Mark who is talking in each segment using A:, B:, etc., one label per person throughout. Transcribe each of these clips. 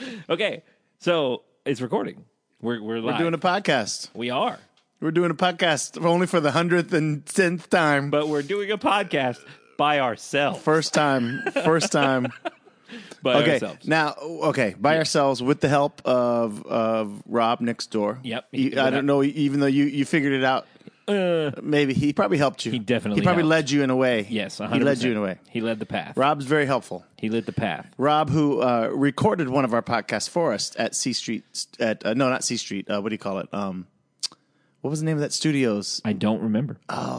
A: Okay, so it's recording. We're live.
B: We're doing a podcast.
A: We are.
B: We're doing a podcast only for the 110th time.
A: But we're doing a podcast by ourselves.
B: First time.
A: By ourselves.
B: Now, by ourselves with the help of Rob next door.
A: Yep.
B: I don't know, even though you figured it out. Maybe he probably helped you.
A: He definitely
B: He probably
A: helped.
B: led you in a way.
A: Yes, 100%.
B: He led you in a way.
A: He led the path.
B: Rob's very helpful.
A: He lit the path.
B: Rob, who recorded one of our podcasts for us at C Street. No, not C Street. What do you call it? What was the name of that studios?
A: I don't remember.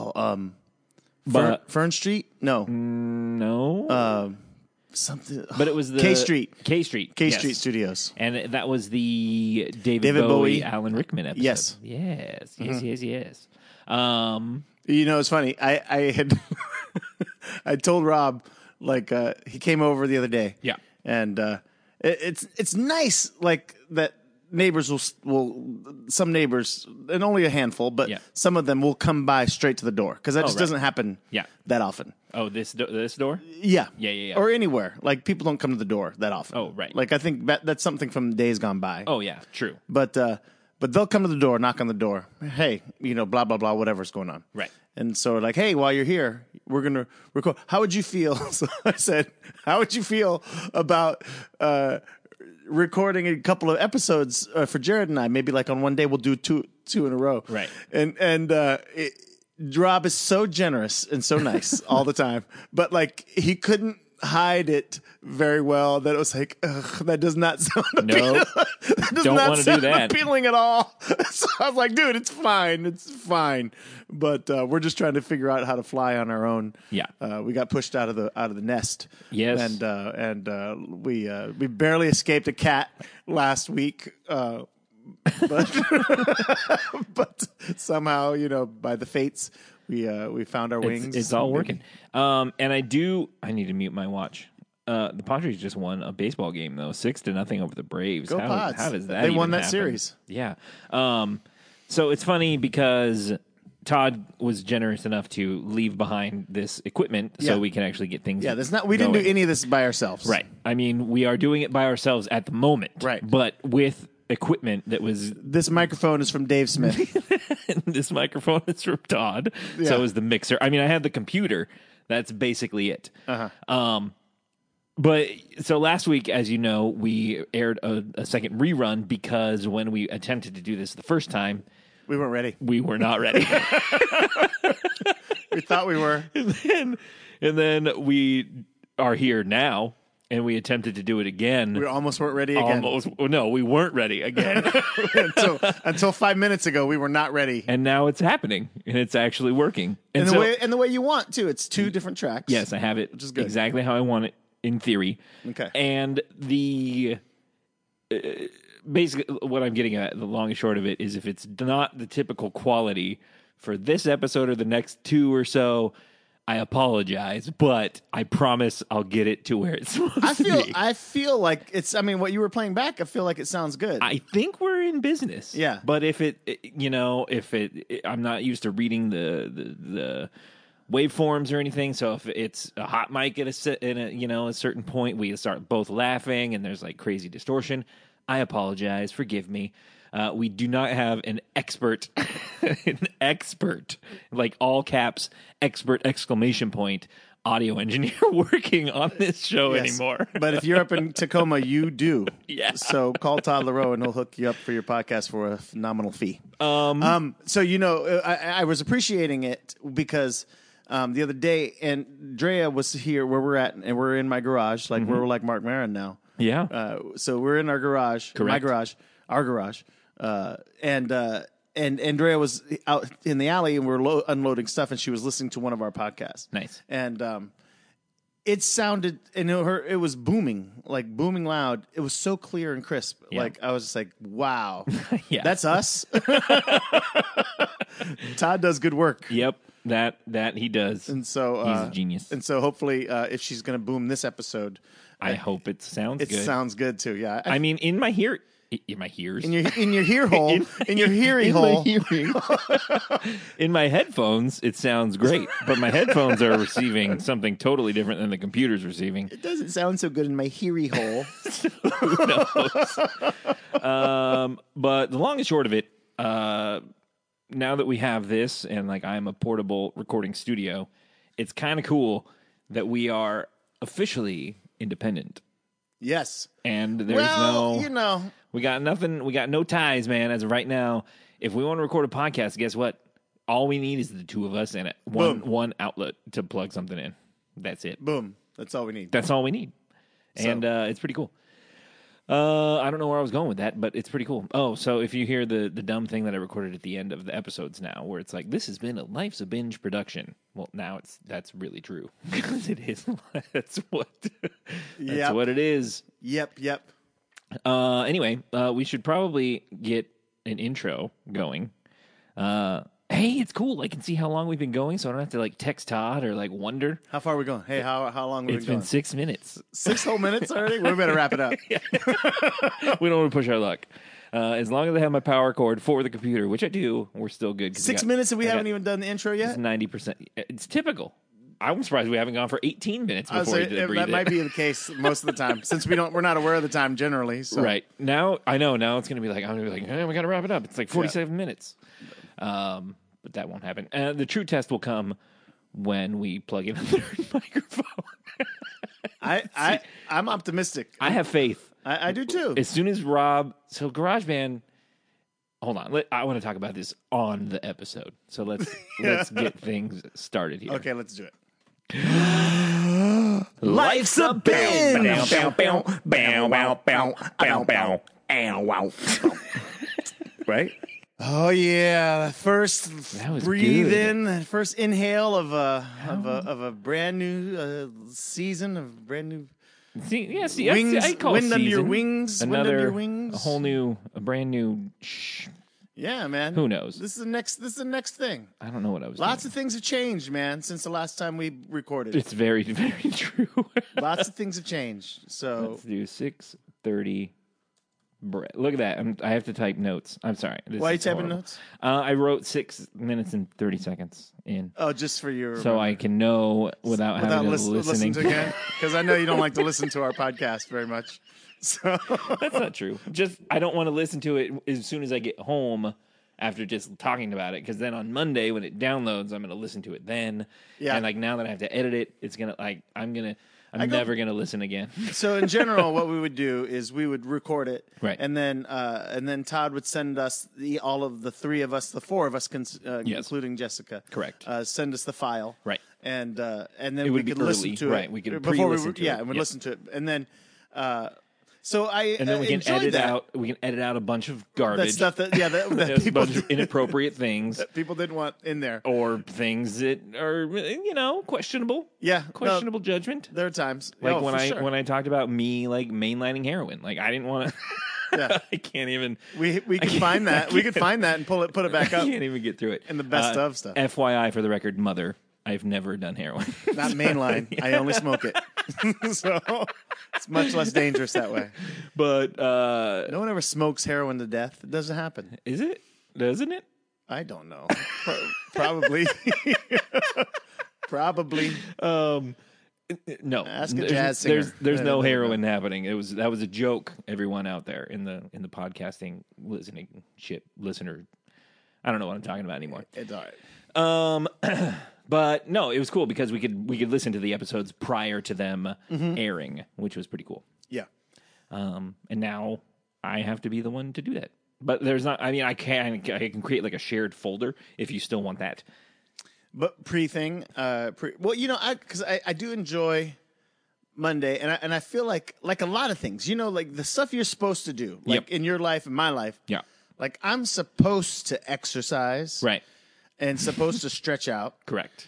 B: Fern Street? No.
A: No.
B: Something.
A: But it was the
B: K Street.
A: K Street.
B: K
A: yes.
B: Street Studios.
A: And that was the David
B: Bowie.
A: Bowie, Alan Rickman episode.
B: Yes.
A: Yes. Yes.
B: You know, it's funny. I had I told Rob, like, he came over the other day.
A: Yeah.
B: And it's nice, like, that neighbors will some neighbors, and only a handful, but
A: Yeah.
B: some of them will come by straight to the door because that just
A: right.
B: doesn't happen
A: Yeah.
B: that often.
A: Oh, this door?
B: Yeah.
A: Yeah.
B: Or anywhere. Like, people don't come to the door that often.
A: Oh, right.
B: Like, I think that's something from days gone by.
A: Oh, yeah. True.
B: But they'll come to the door, knock on the door. Hey, blah, blah, blah, whatever's going on.
A: Right.
B: And so like, hey, while you're here, we're going to record. How would you feel? So I said, how would you feel about recording a couple of episodes for Jared and I? Maybe like on one day we'll do two in a row.
A: Right.
B: And Rob is so generous and so nice all the time. But like, he couldn't hide it very well, that it was like, ugh, that does not sound appealing.
A: No.
B: That does
A: Don't
B: not
A: wanna do
B: sound
A: that.
B: appealing at all. So I was like, dude, it's fine. But we're just trying to figure out how to fly on our own.
A: Yeah.
B: We got pushed out of the nest.
A: Yes.
B: And we barely escaped a cat last week. But but somehow, by the fates, we found our wings.
A: It's all working. And I need to mute my watch. The Padres just won a baseball game, though, 6-0 over the Braves.
B: Go Pods.
A: How does that
B: They
A: even
B: won that
A: happen?
B: series.
A: Yeah. So it's funny because Todd was generous enough to leave behind this equipment so
B: Yeah.
A: we can actually get things.
B: Yeah, we didn't do
A: going.
B: any of this by ourselves.
A: Right. I mean, we are doing it by ourselves at the moment.
B: Right.
A: But with equipment that was
B: This microphone is from Dave Smith.
A: this microphone is from Todd.
B: Yeah.
A: So is the mixer. I mean, I have the computer. That's basically it. But so last week, as you know, we aired a second rerun because when we attempted to do this the first time,
B: We weren't ready.
A: we were not ready.
B: We thought we were.
A: and then we are here now, and we attempted to do it again.
B: We almost weren't ready again.
A: No, we weren't ready again.
B: until 5 minutes ago, we were not ready.
A: And now it's happening, and it's actually working.
B: And the way you want to. It's two different tracks.
A: Yes, I have it
B: is good.
A: exactly how I want it in theory.
B: Okay.
A: And the basically what I'm getting at, the long and short of it, is if it's not the typical quality for this episode or the next two or so, I apologize, but I promise I'll get it to where it's supposed to be.
B: I feel like it's. I mean, what you were playing back, I feel like it sounds good.
A: I think we're in business.
B: Yeah.
A: But if I'm not used to reading the waveforms or anything, so if it's a hot mic at a certain point, we start both laughing and there's like crazy distortion. I apologize. Forgive me. We do not have an expert, like all caps, expert exclamation point, audio engineer working on this show
B: Yes.
A: anymore.
B: But if you're up in Tacoma, you do.
A: Yeah.
B: So call Todd LaRoe and he'll hook you up for your podcast for a phenomenal fee. So I was appreciating it because the other day, and Drea was here where we're at, and we're in my garage, like we're like Mark Maron now.
A: Yeah.
B: So we're in our garage,
A: Correct.
B: my garage, our garage, and Andrea was out in the alley, and we're unloading stuff, and she was listening to one of our podcasts.
A: Nice.
B: And it sounded, and it was booming loud. It was so clear and crisp.
A: Yeah.
B: Like, I was just like, wow,
A: Yeah.
B: that's us. Todd does good work.
A: Yep, that he does.
B: And so
A: he's a genius.
B: And so hopefully, if she's going to boom this episode,
A: I hope it sounds
B: it
A: good.
B: sounds good too. Yeah.
A: I mean, in my In my ears?
B: In your hear hole. In your hearing hole.
A: In my headphones, it sounds great, but my headphones are receiving something totally different than the computer's receiving.
B: It doesn't sound so good in my heary hole.
A: Who knows? But the long and short of it, now that we have this and like I'm a portable recording studio, it's kind of cool that we are officially independent.
B: Yes.
A: And there's we got nothing. We got no ties, man. As of right now, if we want to record a podcast, guess what? All we need is the two of us and one outlet to plug something in. That's it.
B: Boom. That's all we need.
A: That's all we need. And it's pretty cool. I don't know where I was going with that, but it's pretty cool. Oh, so if you hear the dumb thing that I recorded at the end of the episodes now, where it's like, this has been a Life's a Binge production. Well, now that's really true. Because it is. That's what it is.
B: Yep.
A: Anyway, we should probably get an intro going. Hey, it's cool. I can see how long we've been going, so I don't have to like text Todd or like wonder.
B: How far are we going? Hey, how long have we been going?
A: It's been 6 minutes.
B: 6 whole minutes already? We better wrap it up.
A: We don't want to push our luck. As long as I have my power cord for the computer, which I do, we're still good.
B: 6 minutes and we haven't even done the intro yet?
A: 90%. It's typical. I'm surprised we haven't gone for 18 minutes before we did breathe
B: that might be the case most of the time, since we're not aware of the time generally. So.
A: Right. Now, I know. Now it's going to be like, I'm going to be like, hey, we got to wrap it up. It's like 47 minutes. But that won't happen. The true test will come when we plug in a third microphone.
B: I'm optimistic.
A: I have faith.
B: I do too.
A: As soon as Rob... So GarageBand... Hold on. I want to talk about this on the episode. So let's get things started here.
B: Okay, let's do it.
A: Life's a binge.
B: Right? Oh yeah, first breathe
A: good.
B: in, first inhale of a brand new season of brand new.
A: Wings,
B: I call wind under your wings.
A: Another,
B: wind under your wings.
A: A brand new.
B: Yeah, man.
A: Who knows?
B: This is the next thing.
A: I don't know what I was.
B: Lots of things have changed, man, since the last time we recorded.
A: It's very, very true.
B: Lots of things have changed. So
A: let's do 6:30. Look at that. I have to type notes. I'm sorry.
B: Why are you typing notes?
A: I wrote 6 minutes and 30 seconds in.
B: Oh, just for your...
A: So I can know without having to listen
B: again. Because I know you don't like to listen to our podcast very much. So
A: that's not true. Just I don't want to listen to it as soon as I get home after just talking about it. Because then on Monday when it downloads, I'm going to listen to it then. Yeah. And like now that I have to edit it, it's going to like I'm never going to listen again. So
B: in general, what we would do is we would record it,
A: right,
B: and then Todd would send us all of the three of us, the four of us, including Jessica.
A: Correct.
B: Send us the file,
A: right,
B: and then we could listen to it.
A: Right, we could pre-listen to it.
B: Yeah, and we'd listen to it, and then. So
A: and then we can edit out. We can edit out a bunch of garbage.
B: That stuff that people
A: a bunch of inappropriate things
B: that people didn't want in there,
A: or things that are questionable.
B: Yeah,
A: questionable judgment.
B: There are times
A: like when I talked about me like mainlining heroin. Like I didn't want to. Yeah, I can't even.
B: We could find that. We could find that and put it back up.
A: I can't even get through it.
B: And the best of stuff.
A: FYI, for the record, mother. I've never done heroin.
B: Not mainline. Yeah. I only smoke it. So it's much less dangerous that way.
A: But
B: no one ever smokes heroin to death. It doesn't happen.
A: Is it? Doesn't it?
B: I don't know. Probably. Probably.
A: No.
B: Ask a jazz singer.
A: There's no heroin happening. That was a joke, everyone out there in the podcasting listener. I don't know what I'm talking about anymore.
B: It's all
A: right. But no, it was cool because we could listen to the episodes prior to them airing, which was pretty cool.
B: Yeah.
A: And now I have to be the one to do that. But there's not. I mean, I can create like a shared folder if you still want that.
B: But well, because I do enjoy Monday, and I feel like a lot of things, like the stuff you're supposed to do, like in your life and my life.
A: Yeah.
B: Like I'm supposed to exercise,
A: right.
B: And supposed to stretch out.
A: Correct.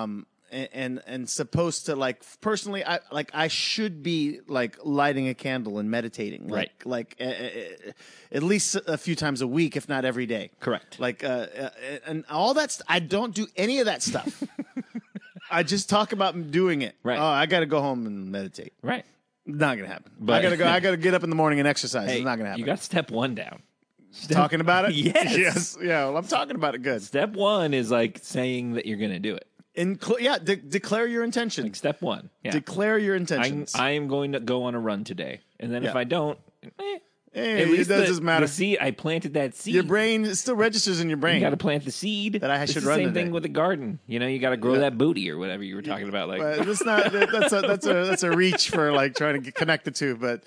B: And supposed to personally, I should be lighting a candle and meditating,
A: right?
B: At least a few times a week, if not every day.
A: Correct.
B: And all that. I don't do any of that stuff. I just talk about doing it.
A: Right.
B: Oh, I got to go home and meditate.
A: Right.
B: Not gonna happen.
A: But-
B: I gotta go. I gotta get up in the morning and exercise.
A: Hey,
B: It's not gonna happen.
A: You got step 1 down.
B: Talking about it?
A: Yes.
B: Yes. Yeah. Well, I'm talking about it good.
A: Step 1 is like saying that you're going to do it.
B: Declare your intention.
A: Like step 1. Yeah.
B: Declare your intentions.
A: I am going to go on a run today. And then if I don't,
B: Hey,
A: at least
B: it doesn't matter.
A: The seed, I planted that seed.
B: Your brain still registers in your brain.
A: You got to plant the seed.
B: That I
A: It's
B: should
A: the
B: run
A: same
B: today.
A: thing with the garden. You know, you got to grow that booty or whatever you were talking about. Like,
B: But that's not. That's a reach for like trying to connect the two. But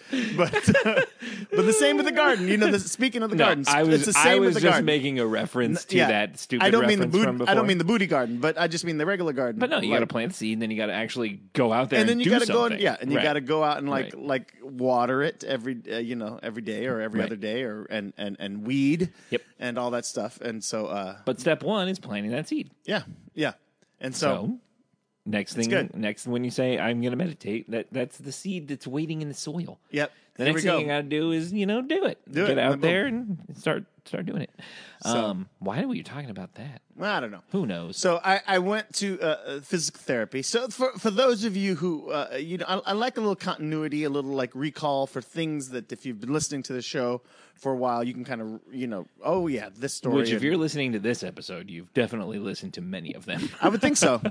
B: the same with the garden. You know, speaking of the
A: no,
B: garden,
A: I
B: it's the
A: was
B: same with
A: just
B: the garden.
A: making a reference to that stupid
B: I don't mean
A: reference
B: the
A: from before.
B: I don't mean the booty garden, but I just mean the regular garden.
A: But no, you got to plant the seed, and then you got to actually go out there
B: and then you
A: got
B: got
A: to
B: go and you
A: Right.
B: got to go out and like
A: Right.
B: water it every day or every
A: Right.
B: other day or and weed
A: Yep.
B: and all that stuff. And so
A: But step 1 is planting that seed.
B: yeah. And
A: So next thing,
B: good.
A: next when you say I'm going to meditate, that's the seed that's waiting in the soil.
B: yep.
A: The
B: Here
A: next
B: we
A: thing
B: go.
A: you got to do is do it.
B: Do it,
A: Get
B: and
A: out
B: then
A: there and start doing it.
B: So-
A: Why were you talking about that?
B: I don't know.
A: Who knows?
B: So I went to physical therapy. So for those of you who I like a little continuity, a little like recall for things that if you've been listening to the show for a while, you can kind of oh yeah, this story.
A: Which, if
B: and-
A: you're listening to this episode, you've definitely listened to many of them.
B: I would think so.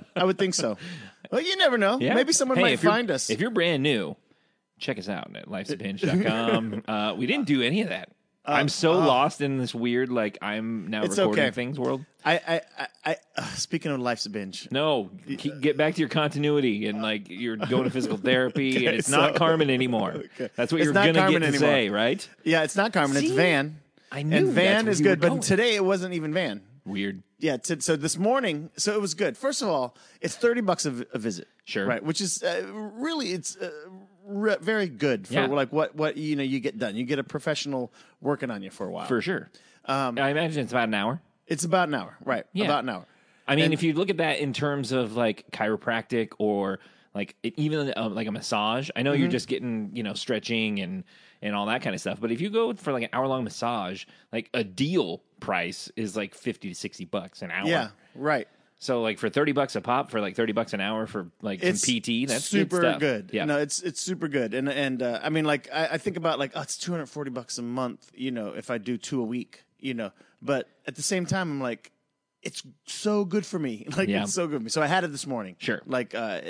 B: Well, you never know.
A: Yeah.
B: Maybe someone
A: Hey,
B: might
A: if you're-
B: find us.
A: If you're brand new, check us out at lifesapinch.com. We didn't do any of that. I'm so lost in this weird, like, I'm now
B: It's
A: recording
B: okay.
A: things world.
B: I speaking of life's a binge.
A: No, get back to your continuity and like you're going to physical therapy
B: Okay,
A: and it's not
B: so-
A: Carmen anymore.
B: Okay.
A: That's what
B: It's
A: you're
B: not
A: gonna
B: Carmen
A: get to
B: anymore.
A: say, right?
B: Yeah, it's not Carmen. It's
A: See?
B: Van.
A: I knew
B: And Van
A: that's where
B: is
A: you were
B: good, but
A: going.
B: today it wasn't even Van.
A: Weird.
B: Yeah, so this morning, so it was good. First of all, it's $30 a visit.
A: Sure.
B: Right, which is really it's very good for
A: Yeah.
B: like what you get done. You get a professional working on you for a while.
A: For sure. I imagine it's about an hour.
B: It's about an hour, right?
A: Yeah.
B: About an hour.
A: I mean,
B: And-
A: if you look at that in terms of like chiropractic or like even like a massage, I know
B: Mm-hmm.
A: you're just getting, stretching and all that kind of stuff. But if you go for like an hour long massage, like a deal price is like $50 to $60 an hour.
B: Yeah, right.
A: So like for $30 a pop for like $30 an hour for like
B: It's
A: some PT, that's
B: super
A: good stuff.
B: good.
A: Yeah.
B: No, it's super good. And I mean, like I think about like it's $240 a month. If I do 2 a week. But at the same time, I'm like, it's so good for me. Like
A: Yeah.
B: it's so good for me. So I had it this morning.
A: Sure.
B: Like at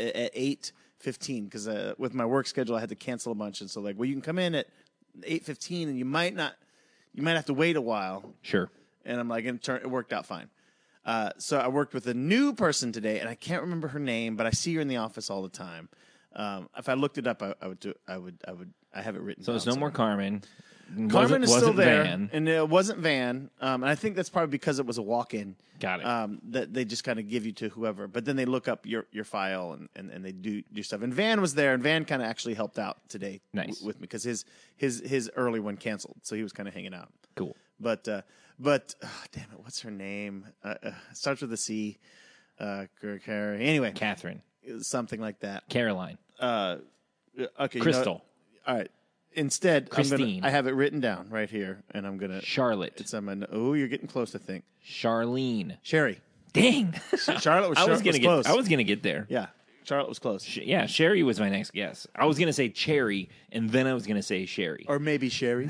B: 8:15 because with my work schedule, I had to cancel a bunch. And so like, well, you can come in at 8:15, and you might have to wait a while.
A: Sure.
B: And I'm like, it worked out fine. So I worked with a new person today, and I can't remember her name, but I see her in the office all the time. If I looked it up, I have it written.
A: So it's
B: down
A: no more Carmen.
B: Carmen is still
A: Wasn't
B: there,
A: Van.
B: and it wasn't Van. And I think that's probably because it was a walk-in.
A: Got it.
B: That they just kind of give you to whoever, but then they look up your file and they do stuff. And Van was there, and Van kind of actually helped out today.
A: Nice.
B: With me because his early one canceled, so he was kind of hanging out.
A: Cool.
B: But damn it, what's her name? Starts with a C. Anyway,
A: Catherine.
B: something like that.
A: Caroline.
B: Okay,
A: Crystal.
B: All right. Instead,
A: Christine.
B: I have it written down right here, and I'm gonna.
A: Charlotte.
B: It's on my. Oh, you're getting close. I think
A: Charlene.
B: Sherry.
A: Dang.
B: Charlotte was.
A: I was
B: was close.
A: gonna get there.
B: Yeah, Charlotte was close.
A: Yeah, Sherry was my next guess. I was gonna say Cherry, and then I was gonna say Sherry.
B: Or maybe Sherry.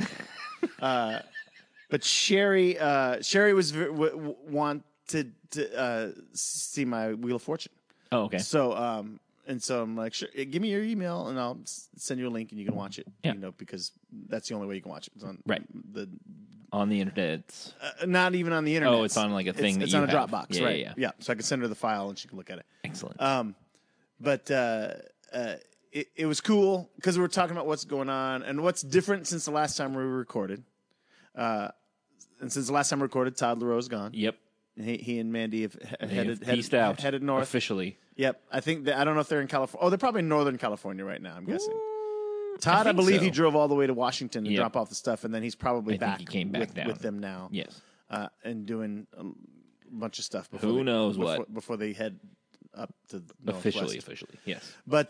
B: But Sherry was wanted to see my Wheel of Fortune.
A: Oh, okay.
B: So and so I'm like, sure, give me your email and I'll send you a link and you can watch it.
A: Yeah.
B: Because that's the only way you can watch it. It's on
A: Right.
B: the
A: On the internet.
B: not even on the internet.
A: Oh, it's on like a thing
B: It's
A: that
B: on
A: you
B: a
A: have.
B: Dropbox,
A: Yeah,
B: right?
A: yeah.
B: So I can send her the file and she can look at it.
A: Excellent.
B: But it was cool because we were talking about what's going on and what's different since the last time we recorded. And since the last time we recorded, Todd LaRoe's gone.
A: Yep.
B: He and Mandy have
A: Peaced out.
B: headed north.
A: Officially.
B: Yep. I think I don't know if they're in California. Oh, they're probably in Northern California right now, I'm guessing. Todd, I
A: think
B: believe
A: so.
B: he drove all the way to Washington to
A: Yep.
B: drop off the stuff, and then he's probably
A: I think
B: back,
A: he came back down.
B: with them now.
A: Yes.
B: And doing a bunch of stuff. Before
A: Who
B: they,
A: knows
B: before,
A: what?
B: Before they head up to
A: Officially.
B: Northwest.
A: Yes.
B: But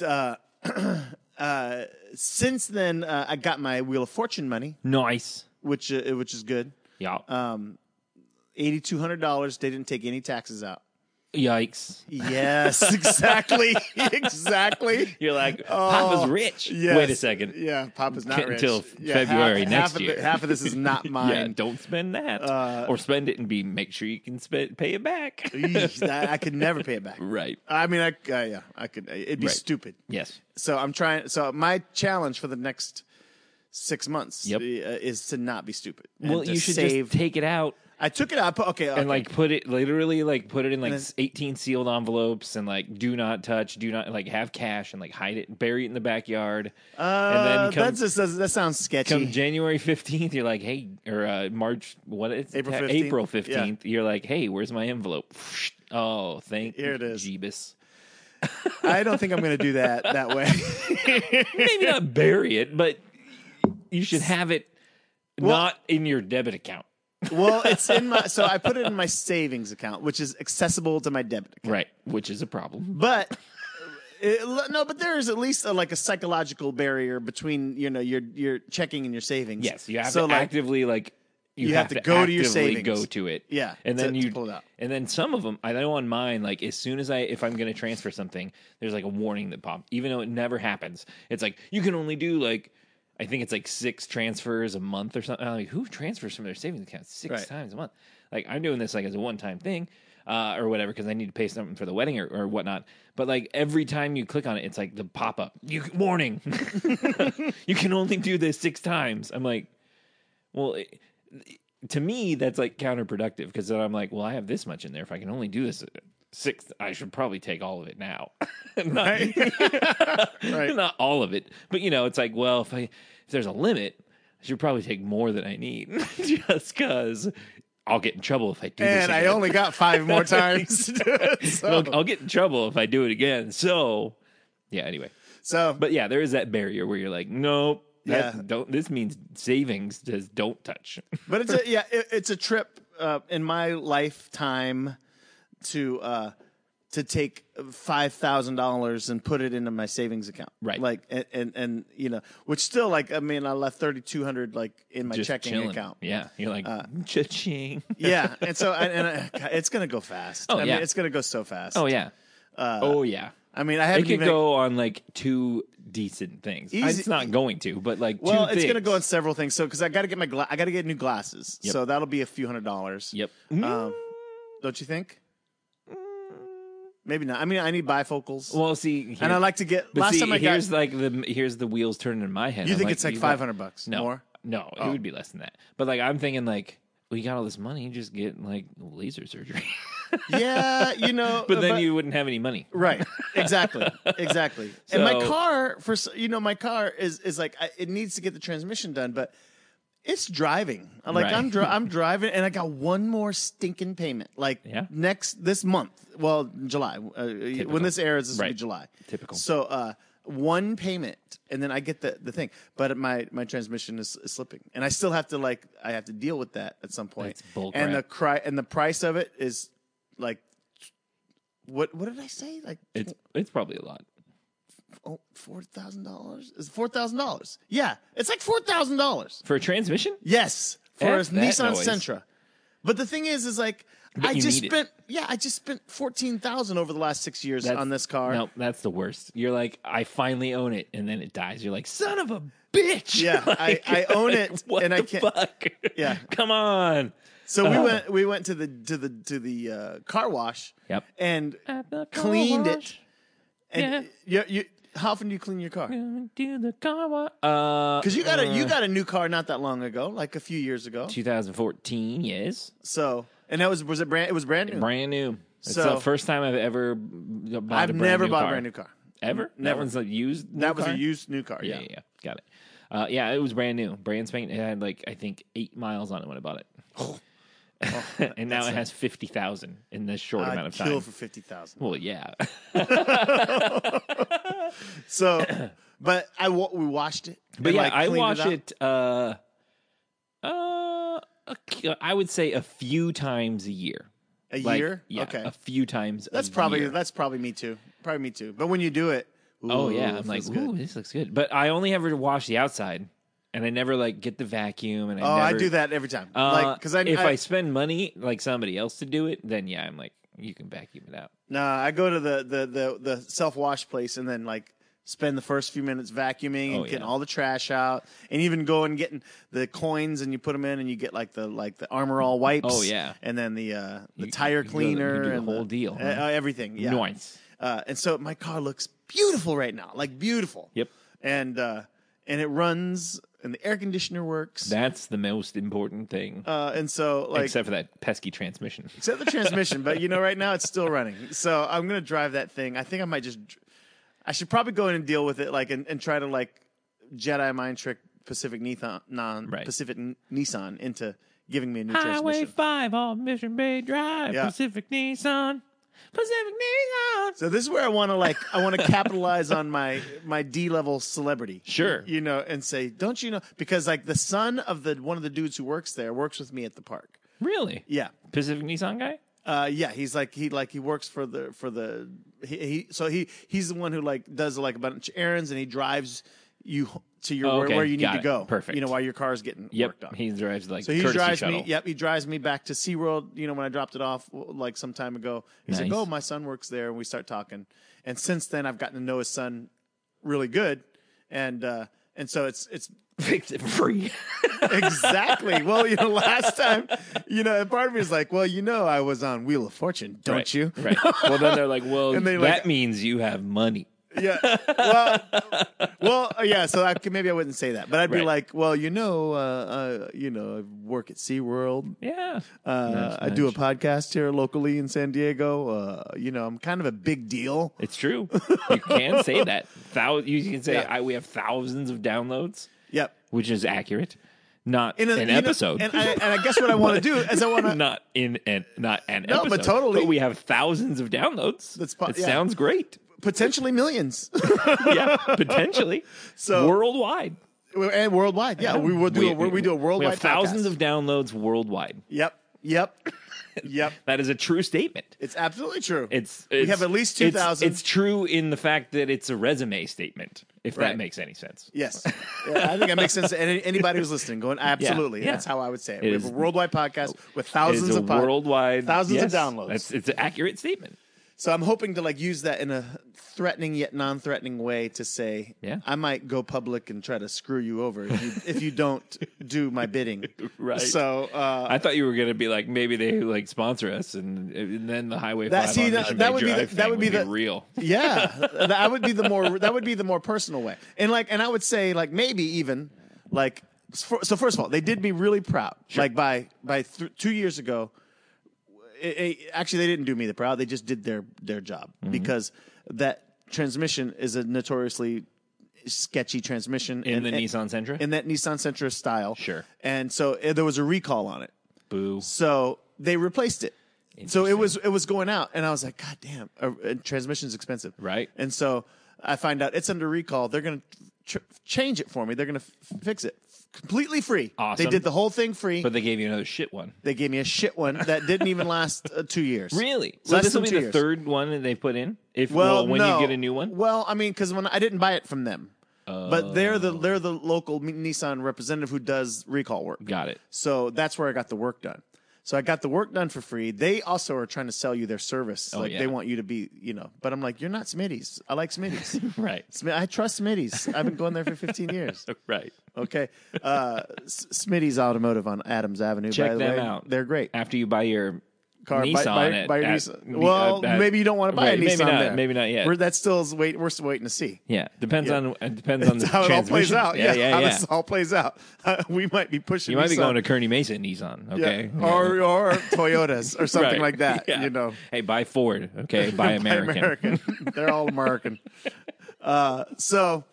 B: since then, I got my Wheel of Fortune money,
A: Nice.
B: which is good.
A: Yeah.
B: $8,200. They didn't take any taxes out.
A: Yikes.
B: Yes, exactly. Exactly.
A: You're like, Papa's rich.
B: Yes.
A: Wait a second.
B: Yeah, Papa's not rich.
A: Until February next year.
B: Half of this is not mine.
A: Yeah, don't spend that. Or spend it and make sure you can pay it back.
B: I could never pay it back.
A: Right.
B: I mean, I could. It'd be stupid.
A: Yes.
B: So I'm trying. So my challenge for the next 6 months is to not be stupid.
A: Well, you should just take it out.
B: I took it out. Okay.
A: And put it in 18 sealed envelopes and do not touch, do not have cash and hide it, bury it in the backyard. And then
B: that sounds sketchy.
A: Come January 15th, you're like, hey, or March, what is it?
B: April 15th.
A: April 15th. Yeah. You're like, hey, where's my envelope? Oh, here
B: it is.
A: Jeebus.
B: I don't think I'm going to do that way.
A: Maybe not bury it, but you should have it not in your debit account.
B: Well, it's in so I put it in my savings account, which is accessible to my debit account.
A: Right, which is a problem.
B: But but there is at least a psychological barrier between your checking and your savings.
A: Yes, you have to actively you have to go to your savings, go to it.
B: Yeah,
A: and then you
B: pull it out.
A: And then some of them, I know on mine, as soon as if I'm going to transfer something, there's a warning that pops, even though it never happens. It's you can only do I think it's 6 transfers a month or something. I'm like, who transfers from their savings account 6 times a month? I'm doing this as a one-time thing or whatever because I need to pay something for the wedding or whatnot. But every time you click on it, it's the pop-up. Warning. You can only do this 6 times. I'm like, well, to me, that's counterproductive because then I'm like, well, I have this much in there. If I can only do this 6, I should probably take all of it now.
B: Right.
A: Not all of it, but it's well, if there's a limit, I should probably take more than I need, just because I'll get in trouble if I do this.
B: And I only got 5 more times to do it. So.
A: I'll get in trouble if I do it again. So, yeah. Anyway,
B: but
A: yeah, there is that barrier where you're like, nope. This means savings. Don't touch.
B: But it's a trip in my lifetime to take $5,000 and put it into my savings account,
A: right?
B: And which still I left $3,200 in my checking account.
A: Yeah, you're like cha-ching.
B: Yeah, and so it's gonna go fast. I mean, it's gonna go so fast.
A: Oh yeah. I
B: mean, I haven't
A: could go on 2 decent things. It's not going to, but 2
B: it's
A: things.
B: going to go on several things. So because I got to get I got to get new glasses. Yep. So that'll be a few $100s.
A: Yep.
B: Don't you think? Maybe not. I mean, I need bifocals.
A: Well, see,
B: and I like to get. Last time I
A: here's here's the wheels turning in my head.
B: You think it's $500?
A: No,
B: more?
A: No, it would be less than that. But I'm thinking well, you got all this money, just get laser surgery.
B: Yeah,
A: but then you wouldn't have any money.
B: Right. Exactly. Exactly.
A: So,
B: and my car my car is it needs to get the transmission done, but it's driving. I'm driving and I got one more stinking payment. This month. Well, July. When this airs, this will be July.
A: Typical.
B: So one payment and then I get the thing. But my transmission is slipping. And I still have to I have to deal with that at some point.
A: That's bull
B: crap. And the price of it is what did I say?
A: It's probably a lot.
B: Oh, $4,000? Is $4,000? Yeah, it's $4,000
A: for a transmission.
B: Yes, for a Nissan Sentra. But the thing is I just spent $14,000 over the last 6 years on this car.
A: No, that's the worst. You're I finally own it, and then it dies. You're like, son of a bitch.
B: Yeah, I own it,
A: what
B: and
A: the
B: I can't.
A: Fuck?
B: Yeah,
A: come on.
B: So we went to the car wash.
A: Yep.
B: And cleaned it. And you how often do you clean your car?
A: Do the car wash.
B: Because you got a new car not that long ago, a few years ago.
A: 2014, yes.
B: So that was it brand? It was brand new.
A: Brand new. It's the first time I've ever bought
B: a brand new car.
A: Ever?
B: Never.
A: That one's a used.
B: That was a used new car.
A: Yeah. Got it. Yeah, it was brand new, brand spanking. It had I think 8 miles on it when I bought it. And now it has 50,000 in this short amount of time.
B: Kill for 50,000.
A: Well, yeah.
B: So, but we washed it.
A: But I wash it. I would say a few times a year.
B: A year?
A: Yeah,
B: okay.
A: A few times.
B: That's probably me too. Probably me too. But when you do it,
A: I'm like, ooh, this looks good. But I only ever wash the outside. And I never get the vacuum. And I
B: do that every time.
A: Because if I spend money somebody else to do it, then I'm like, you can vacuum it out.
B: Nah, I go to the self-wash place and then like spend the first few minutes vacuuming and getting all the trash out, and even go and getting the coins and you put them in and you get like the Armor All wipes.
A: Oh yeah,
B: and then the tire cleaner
A: you do the
B: and
A: whole deal. Huh?
B: Everything. Yeah,
A: Nice.
B: And so my car looks beautiful right now, like beautiful.
A: Yep.
B: And it runs and the air conditioner works.
A: That's the most important thing.
B: And so like
A: Except for that pesky transmission.
B: Except the transmission, but right now it's still running. So I'm gonna drive that thing. I think I might I should probably go in and deal with it, like, and try to like Jedi mind trick Pacific Nissan into giving me a new transmission.
A: Highway 5 off Mission Bay Drive, Pacific Nissan.
B: So this is where I want to capitalize on my D-level celebrity.
A: Sure.
B: And say, don't you know? Because like the son of one of the dudes who works there works with me at the park.
A: Really?
B: Yeah.
A: Pacific Nissan guy?
B: Yeah, he's like he works for he's the one who like does like a bunch of errands and he drives you to your where you need to go.
A: Perfect.
B: While your car's getting worked on.
A: He drives like
B: he
A: courtesy
B: drives
A: shuttle.
B: me. Yep, he drives me back to SeaWorld. When I dropped it off like some time ago, he's like, "Oh, my son works there," and we start talking. And since then, I've gotten to know his son really good, and so it's
A: Fix it free.
B: Exactly. Well, last time, and part of me is like, well, I was on Wheel of Fortune, don't you?
A: Right. Well, then they're like, well, that means you have money.
B: Yeah. Well, yeah. So maybe I wouldn't say that, but I'd be like, well, I work at SeaWorld.
A: Yeah.
B: I do a podcast here locally in San Diego. I'm kind of a big deal.
A: It's true. You can say that. You can say we have thousands of downloads.
B: Yep.
A: Which is accurate. Not an episode.
B: And I guess what I want to do is I want to
A: not an episode.
B: But totally.
A: But we have thousands of downloads. It sounds great.
B: Potentially millions.
A: Yeah, potentially.
B: So
A: worldwide.
B: And worldwide. Yeah, we do a worldwide.
A: We have thousands
B: podcast.
A: of downloads worldwide.
B: Yep.
A: That is a true statement.
B: It's absolutely true.
A: We
B: have at least 2,000.
A: It's true in the fact that it's a resume statement, if that makes any sense.
B: Yes. I think that makes sense to anybody who's listening. Going, absolutely. Yeah. That's how I would say it. We have a worldwide podcast with thousands of
A: worldwide
B: thousands of downloads.
A: It's an accurate statement.
B: So I'm hoping to use that in a threatening yet non-threatening way to say, I might go public and try to screw you over if you don't do my bidding.
A: Right.
B: So
A: I thought you were going to be like, maybe they sponsor us, and then the Highway 5 that would be real.
B: Yeah, that would be the more personal way, and I would say maybe even so first of all, they did me really proud. Sure. By 2 years ago. Actually, they didn't do me the proud. They just did their job because that transmission is a notoriously sketchy transmission
A: in the Nissan Sentra.
B: In that Nissan Sentra style,
A: sure.
B: And so there was a recall on it.
A: Boo.
B: So they replaced it. So it was going out, and I was like, God damn, transmission's expensive,
A: right?
B: And so I find out it's under recall. They're going to change it for me. They're going to fix it. Completely free.
A: Awesome.
B: They did the whole thing free.
A: But they gave you another shit one.
B: They gave me a shit one that didn't even last 2 years.
A: Really? So this will be the third one that they put in? When you get a new one?
B: Well, I mean, because when I didn't buy it from them. But they're the local Nissan representative who does recall work.
A: Got it.
B: So that's where I got the work done. So I got the work done for free. They also are trying to sell you their service. They want you to be, But I'm like, you're not Smitty's. I like Smitty's.
A: Right.
B: I trust Smitty's. I've been going there for 15 years.
A: Right.
B: Okay. Smitty's Automotive on Adams Avenue.
A: Check
B: by the
A: them
B: way.
A: out.
B: They're great.
A: After you buy your
B: Nissan. Buy your Nissan. Well, maybe you don't want to buy a Nissan.
A: Maybe not yet.
B: We're still waiting to see.
A: Yeah, depends on the
B: how it all plays out.
A: Yeah.
B: This all plays out. We might be pushing.
A: You might be going to Kearney Mesa Nissan, okay?
B: Yeah. Or Toyotas or something like that.
A: Yeah. Hey, buy Ford, okay? Buy American.
B: Buy American. They're all American. So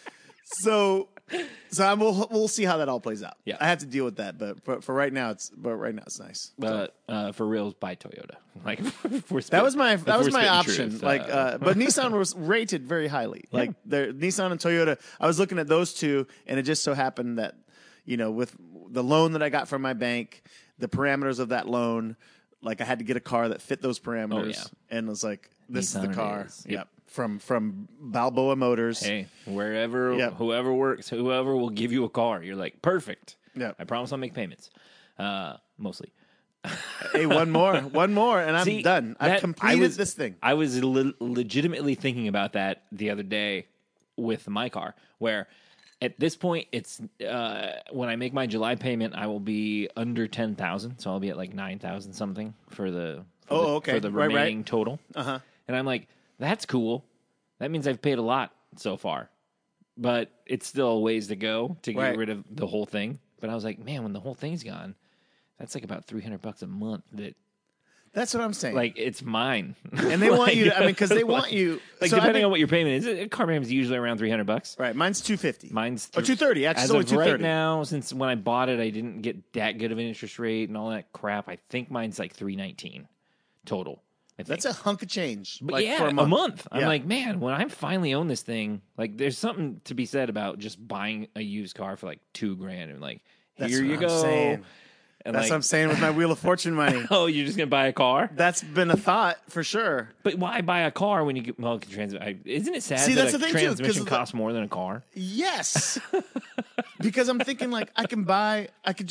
B: we'll see how that all plays out.
A: Yeah.
B: I have to deal with that, but for right now it's nice.
A: But for reals, buy Toyota.
B: That was my option. Truth, but Nissan was rated very highly. Nissan and Toyota. I was looking at those two, and it just so happened that with the loan that I got from my bank, the parameters of that loan, I had to get a car that fit those parameters, and it was like, this Nissan is the car. Yep. From Balboa Motors.
A: Hey, whoever works, whoever will give you a car. You're like, perfect.
B: Yeah.
A: I promise I'll make payments. Mostly.
B: Hey, one more, and I'm done. I've completed this thing.
A: I was legitimately thinking about that the other day with my car, where at this point, it's when I make my July payment, I will be under 10,000, so I'll be at like 9,000 something for the remaining total.
B: Uh-huh.
A: And I'm like, that's cool. That means I've paid a lot so far, but it's still a ways to go to get rid of the whole thing. But I was like, man, when the whole thing's gone, that's like about $300 a month.
B: That's what I'm saying.
A: Like, it's mine.
B: And they want you, because they want you.
A: Like, so depending on what your payment is, a car payment is usually around $300.
B: Right. Mine's $250.
A: Mine's
B: $230. Actually,
A: as
B: only
A: of
B: $230.
A: right now, since when I bought it, I didn't get that good of an interest rate and all that crap. I think mine's like $319 total.
B: That's a hunk of change.
A: But
B: like,
A: yeah,
B: for a month.
A: I'm like, man, when I finally own this thing, like, there's something to be said about just buying a used car for like $2,000 and like, here you go.
B: Saying.
A: And
B: that's
A: like,
B: what I'm saying with my Wheel of Fortune money.
A: Oh, you're just gonna buy a car?
B: That's been a thought for sure.
A: But why buy a car when you get isn't it sad
B: See,
A: that
B: that's
A: a
B: the thing
A: transmission costs more than a car?
B: Yes, because I'm thinking like I've got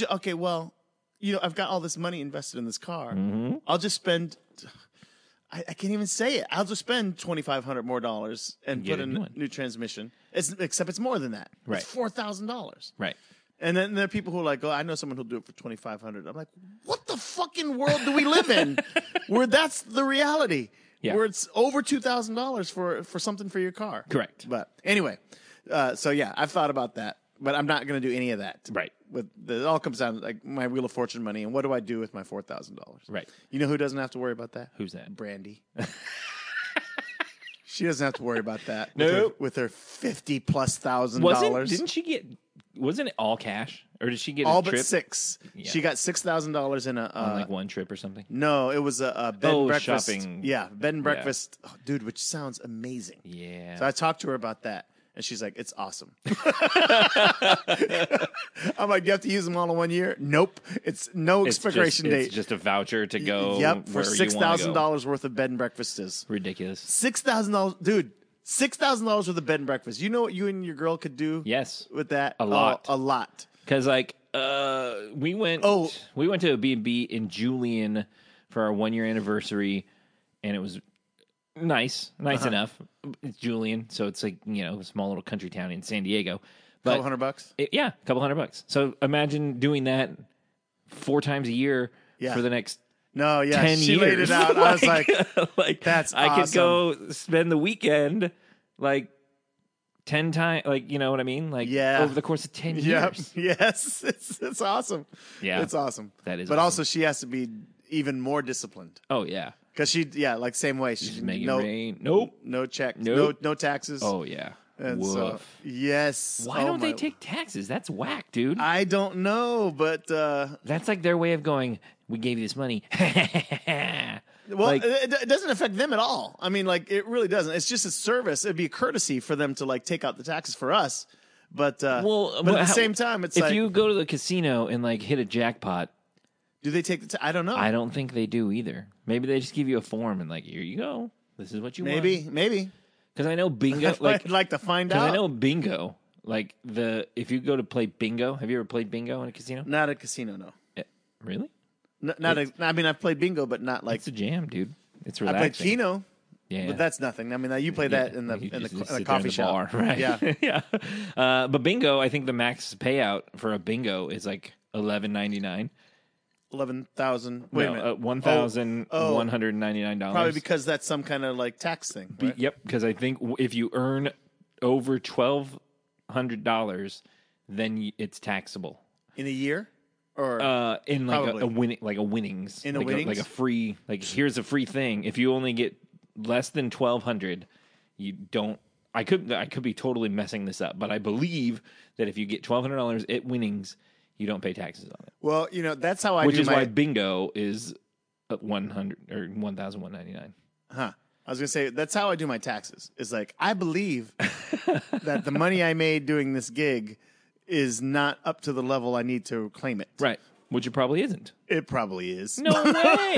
B: all this money invested in this car.
A: Mm-hmm.
B: I'll just spend. I can't even say it. I'll just spend $2,500 more and put in a new transmission. Except it's more than that.
A: Right.
B: It's $4,000.
A: Right.
B: And then there are people who are like, "Oh, I know someone who'll do it for $2,500." I'm like, "What the fucking world do we live in, where that's the reality?
A: Yeah.
B: Where it's over $2,000 for something for your car?"
A: Correct.
B: But anyway, so yeah, I've thought about that, but I'm not going to do any of that.
A: Right.
B: It all comes down to like my Wheel of Fortune money, and what do I do with my $4,000?
A: Right.
B: You know who doesn't have to worry about that?
A: Who's that?
B: Brandy. She doesn't have to worry about that.
A: Nope.
B: With her $50,000+.
A: Didn't she get? Wasn't it all cash, or did she get
B: all
A: a
B: but
A: trip?
B: $6,000? Yeah. She got $6,000 in
A: on like one trip or something.
B: No, it was a bed and breakfast.
A: Shopping.
B: Yeah, bed and breakfast, dude, which sounds amazing.
A: Yeah.
B: So I talked to her about that, and she's like, "It's awesome." I'm like, "You have to use them all in 1 year?" Nope, it's no expiration date.
A: It's just a voucher to go.
B: Yep, for
A: $6,000
B: worth of bed and breakfast is
A: ridiculous.
B: $6,000, dude. $6,000 worth of bed and breakfast. You know what you and your girl could do?
A: Yes,
B: with that,
A: a lot.
B: A lot.
A: Because like we went to a B&B in Julian for our 1 year anniversary, and it was nice enough. It's Julian, so it's like, a small little country town in San Diego. But
B: $200 bucks.
A: Yeah, a couple $100. So imagine doing that 4 times a year for the next.
B: No, yeah,
A: 10
B: she
A: years.
B: laid it out. I was like, that's awesome.
A: I could go spend the weekend like 10 times, like, you know what I mean? Like, over the course of 10 years.
B: Yes, it's awesome.
A: Yeah.
B: It's awesome.
A: That is
B: But
A: awesome.
B: also she has to be even more disciplined.
A: Oh, yeah.
B: Because like same way. She's
A: make it rain. Nope.
B: No check.
A: Nope.
B: No taxes.
A: Oh, yeah.
B: And
A: Woof.
B: so, yes.
A: Why don't they take taxes? That's whack, dude.
B: I don't know, but
A: that's like their way of going, we gave you this money.
B: Well, it doesn't affect them at all. I mean, like, it really doesn't. It's just a service. It'd be a courtesy for them to like take out the taxes for us. But at the same time, it's
A: if
B: like,
A: you go to the casino and like hit a jackpot,
B: do they take the? I don't know.
A: I don't think they do either. Maybe they just give you a form and like, here you go. This is what you want.
B: Maybe.
A: Because I know bingo.
B: I'd like to find out.
A: I know bingo. Like if you go to play bingo, have you ever played bingo in a casino?
B: Not a casino, no.
A: Really?
B: I mean, I've played bingo, but not like
A: it's a jam, dude. It's relaxing.
B: I played Keno.
A: Yeah,
B: but that's nothing. I mean, you play that in the coffee shop,
A: bar, right?
B: Yeah,
A: yeah. But bingo, I think the max payout for a bingo is like $11.99.
B: 11,000. Wait a minute,
A: $1,199.
B: Probably because that's some kind of like tax thing. Right?
A: Yep, because I think if you earn over $1,200, then it's taxable
B: in a year. Or
A: in like a winnings,
B: in
A: like
B: winnings,
A: like a free, like here's a free thing. If you only get less than 1,200, you don't. I could be totally messing this up, but I believe that if you get $1,200 at winnings, you don't pay taxes on it.
B: Well, that's how I.
A: Which is why bingo is 100 or 1,199.
B: Huh. I was gonna say that's how I do my taxes. Is like I believe that the money I made doing this gig is not up to the level I need to claim it.
A: Right. Which it probably isn't.
B: It probably is.
A: No way.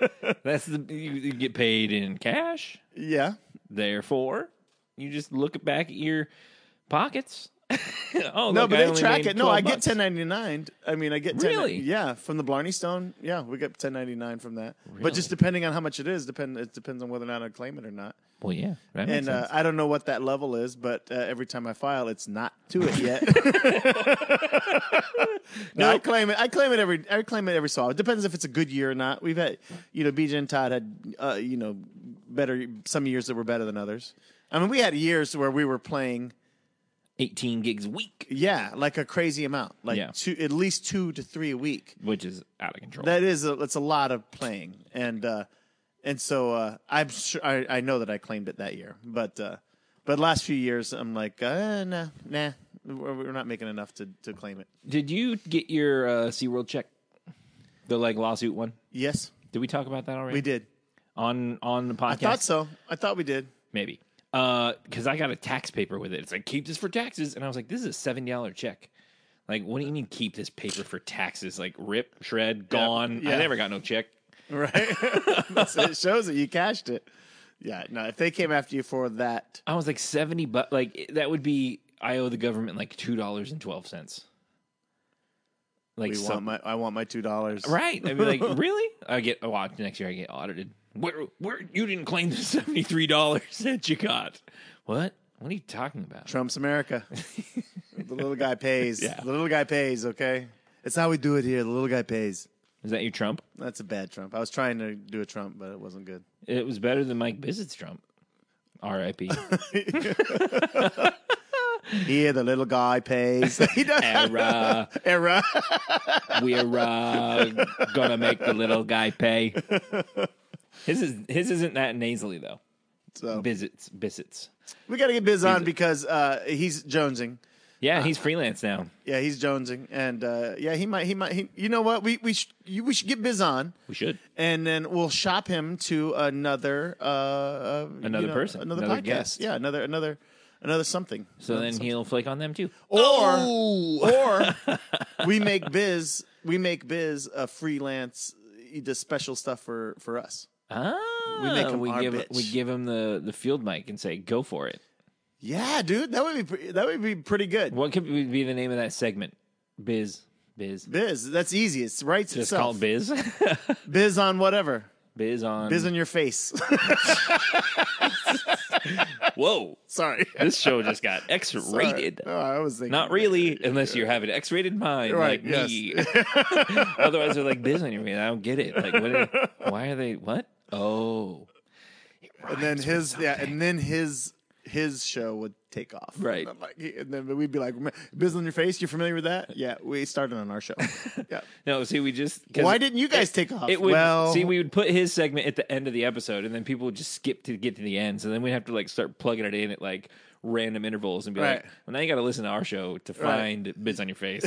A: You get paid in cash.
B: Yeah.
A: Therefore, you just look back at your pockets Oh,
B: No,
A: look,
B: but
A: I
B: they
A: only
B: track
A: made
B: it. No, I get
A: $12.
B: 1099. I mean, I get 10.
A: Really?
B: Yeah, from the Blarney Stone. Yeah, we get 1099 from that.
A: Really?
B: But just depending on how much it is, it depends on whether or not I claim it or not.
A: Well, yeah, that makes
B: And
A: sense.
B: I don't know what that level is, but every time I file, it's not to it yet. No, I claim it. I claim it every so often. It depends if it's a good year or not. We've had, BJ and Todd had, better some years that were better than others. I mean, we had years where we were playing
A: 18 gigs a week,
B: like a crazy amount, like at least 2 to 3 a week,
A: which is out of control.
B: It's a lot of playing, and so I'm sure I know that I claimed it that year, but last few years I'm like, nah, we're not making enough to claim it.
A: Did you get your SeaWorld check? The lawsuit one?
B: Yes,
A: Did we talk about that already?
B: we did.
A: On the podcast?
B: I thought so. I thought we did.
A: Maybe. Because I got a tax paper with it. It's like, keep this for taxes. And I was like, this is a $70 check. Like, what do you mean keep this paper for taxes? Like, rip, shred, gone.
B: Yeah.
A: I never got no check.
B: Right. It shows that you cashed it. Yeah. No, if they came after you for that.
A: I was like, $70, like, that would be, I owe the government like $2.12. Like,
B: I want my $2.
A: Right. I'd be like, really? Next year I get audited. Where you didn't claim the $73 that you got? What? What are you talking about?
B: Trump's America. The little guy pays.
A: Yeah.
B: The little guy pays, okay? It's how we do it here. The little guy pays.
A: Is that your Trump?
B: That's a bad Trump. I was trying to do a Trump, but it wasn't good.
A: It was better than Mike Bizzett's Trump. R.I.P.
B: Here, the little guy pays.
A: Error. We're gonna make the little guy pay. His isn't that nasally though.
B: So
A: Biscuits.
B: we got to get Biz on because he's jonesing.
A: Yeah, he's freelance now.
B: Yeah, he's jonesing, and he might. You know what? We should get Biz on.
A: We should,
B: and then we'll shop him to another
A: person,
B: another podcast.
A: guest.
B: Yeah, another something.
A: So then he'll flake on them too.
B: Or we make Biz a freelance. He does special stuff for us.
A: Ah,
B: we
A: give him the field mic and say, "Go for it."
B: Yeah, dude, that would be pretty good.
A: What could be the name of that segment? Biz.
B: That's easy. It's right.
A: Just called Biz.
B: Biz on whatever.
A: Biz on
B: your face.
A: Whoa!
B: Sorry,
A: this show just got X-rated.
B: Oh, I was thinking
A: not really, unless you have an X-rated mind,
B: right,
A: like me. Otherwise, they're like Biz on your face. I don't get it. Like, why are they? What? Oh,
B: and then his show would take off,
A: right?
B: And then we'd be like, "Biz on your face." You familiar with that? Yeah, we started on our show. Yeah.
A: No, see, we just.
B: Why didn't you guys take off?
A: We would put his segment at the end of the episode, and then people would just skip to get to the end. So then we'd have to start plugging it in at random intervals and be like, "Well, now you got to listen to our show to find Biz on your face."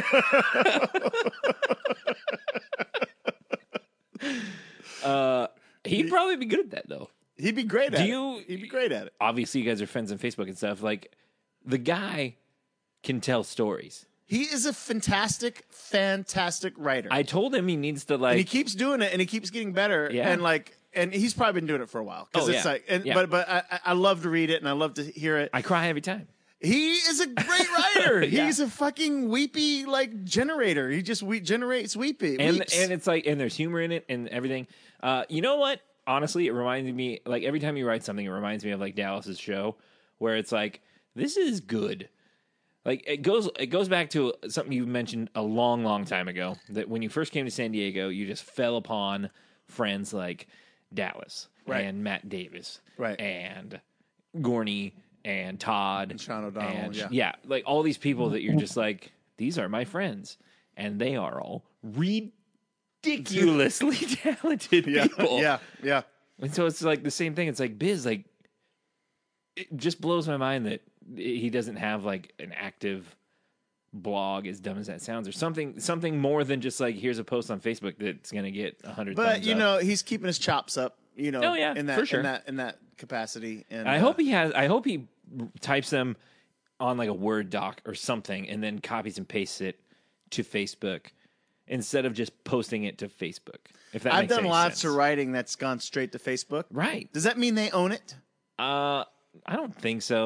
A: He'd probably be good at that, though.
B: He'd be great at it. He'd be great at it.
A: Obviously, you guys are friends on Facebook and stuff. Like, the guy can tell stories.
B: He is a fantastic writer.
A: I told him he needs to
B: and he keeps doing it, and he keeps getting better.
A: Yeah.
B: And he's probably been doing it for a while.
A: Yeah.
B: But I love to read it, and I love to hear it.
A: I cry every time.
B: He is a great writer.
A: Yeah.
B: He's a fucking weepy generator. He just generates weepy.
A: And it's and there's humor in it and everything. You know what? Honestly, it reminds me, every time you write something, it reminds me of Dallas's show, where it's this is good. It goes back to something you mentioned a long, long time ago, that when you first came to San Diego, you just fell upon friends like Dallas and Matt Davis and Gorney and Todd
B: and Sean O'Donnell.
A: And all these people that you're just these are my friends, and they are all ridiculously talented people.
B: Yeah.
A: And so it's the same thing. It's Biz, it just blows my mind that he doesn't have an active blog, as dumb as that sounds, or something more than just here's a post on Facebook that's going to get 100
B: But
A: thumbs up.
B: he's keeping his chops up, in that
A: for sure.
B: in that capacity. And
A: I hope he types them on a Word doc or something and then copies and pastes it to Facebook instead of just posting it to Facebook. If that
B: I've
A: makes
B: done
A: any
B: lots
A: sense.
B: of writing that's gone straight to Facebook.
A: Right.
B: Does that mean they own it?
A: I don't think so.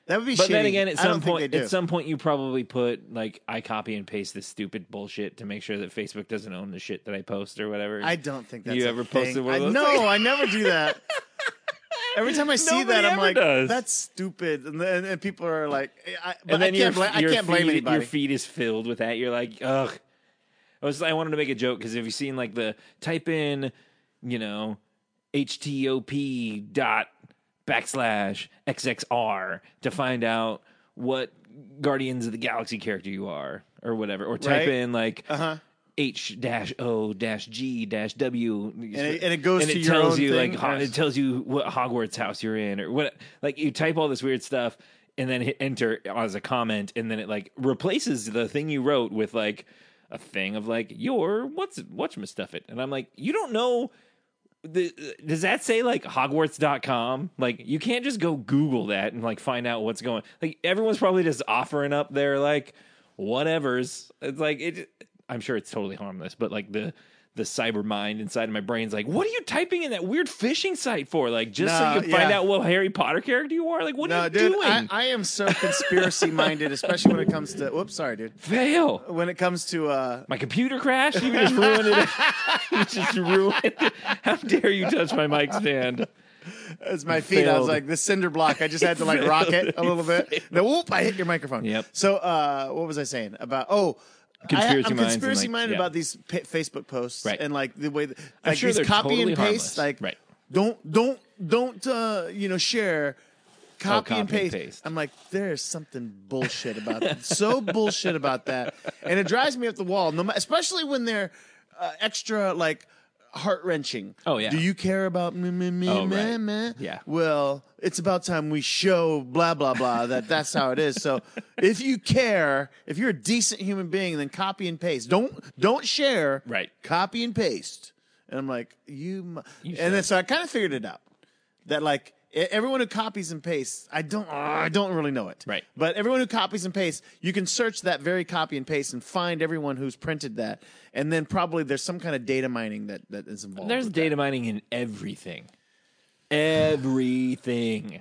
B: That would be
A: But
B: shitty.
A: then again, at
B: I don't think they do.
A: some point, you probably put like I copy and paste this stupid bullshit to make sure that Facebook doesn't own the shit that I post or whatever.
B: I don't think that's
A: you
B: a
A: ever
B: thing.
A: posted one of those?
B: No, I never do that. Every time I see
A: Nobody
B: that, I'm
A: ever
B: like,
A: does.
B: that's stupid. And people are like, but
A: And then
B: I can't blame anybody.
A: Your feed is filled with that. You're like, ugh. I wanted to make a joke because have you seen like the type in, HTOP./XXR to find out what Guardians of the Galaxy character you are or whatever, or type in like H-O-G-W,
B: and it goes
A: and
B: to
A: it
B: your
A: tells
B: own
A: you
B: thing.
A: like it tells you what Hogwarts house you're in or what. Like you type all this weird stuff and then hit enter as a comment, and then it like replaces the thing you wrote with like a thing of like your whatchamstuff it, and I'm like, you don't know. Does that say like Hogwarts.com? Like you can't just go Google that and like find out what's going. Like everyone's probably just offering up their like whatevers. It's like I'm sure it's totally harmless, but like the cyber mind inside of my brain's like, what are you typing in that weird phishing site for? Like just so you can find out what Harry Potter character you are? Like what are you doing?
B: I am so conspiracy minded, especially when it comes to whoops, sorry, dude.
A: Fail.
B: When it comes to
A: my computer crashed, you just ruined it. You just ruined it. How dare you touch my mic stand?
B: It's my feet. I was like the cinder block. I just had to like rock it a little bit. No, whoop! I hit your microphone.
A: Yep.
B: So, what was I saying about? I'm conspiracy minded about these Facebook posts and like the way like
A: sure
B: these copy
A: totally
B: and paste.
A: harmless.
B: Like don't share. Copy and paste. I'm like, there's something bullshit about that. So bullshit about that, and it drives me up the wall. Especially when they're extra like heart wrenching.
A: Oh yeah.
B: Do you care about me?
A: Right. Yeah.
B: Well, it's about time we show blah blah blah that's how it is. So if you care, if you're a decent human being, then copy and paste. Don't share.
A: Right.
B: Copy and paste. And I'm like, and then so I kind of figured it out that like. Everyone who copies and pastes, I don't really know it.
A: Right.
B: But everyone who copies and pastes, you can search that very copy and paste and find everyone who's printed that. And then probably there's some kind of data mining that is involved.
A: There's data mining in everything. Everything.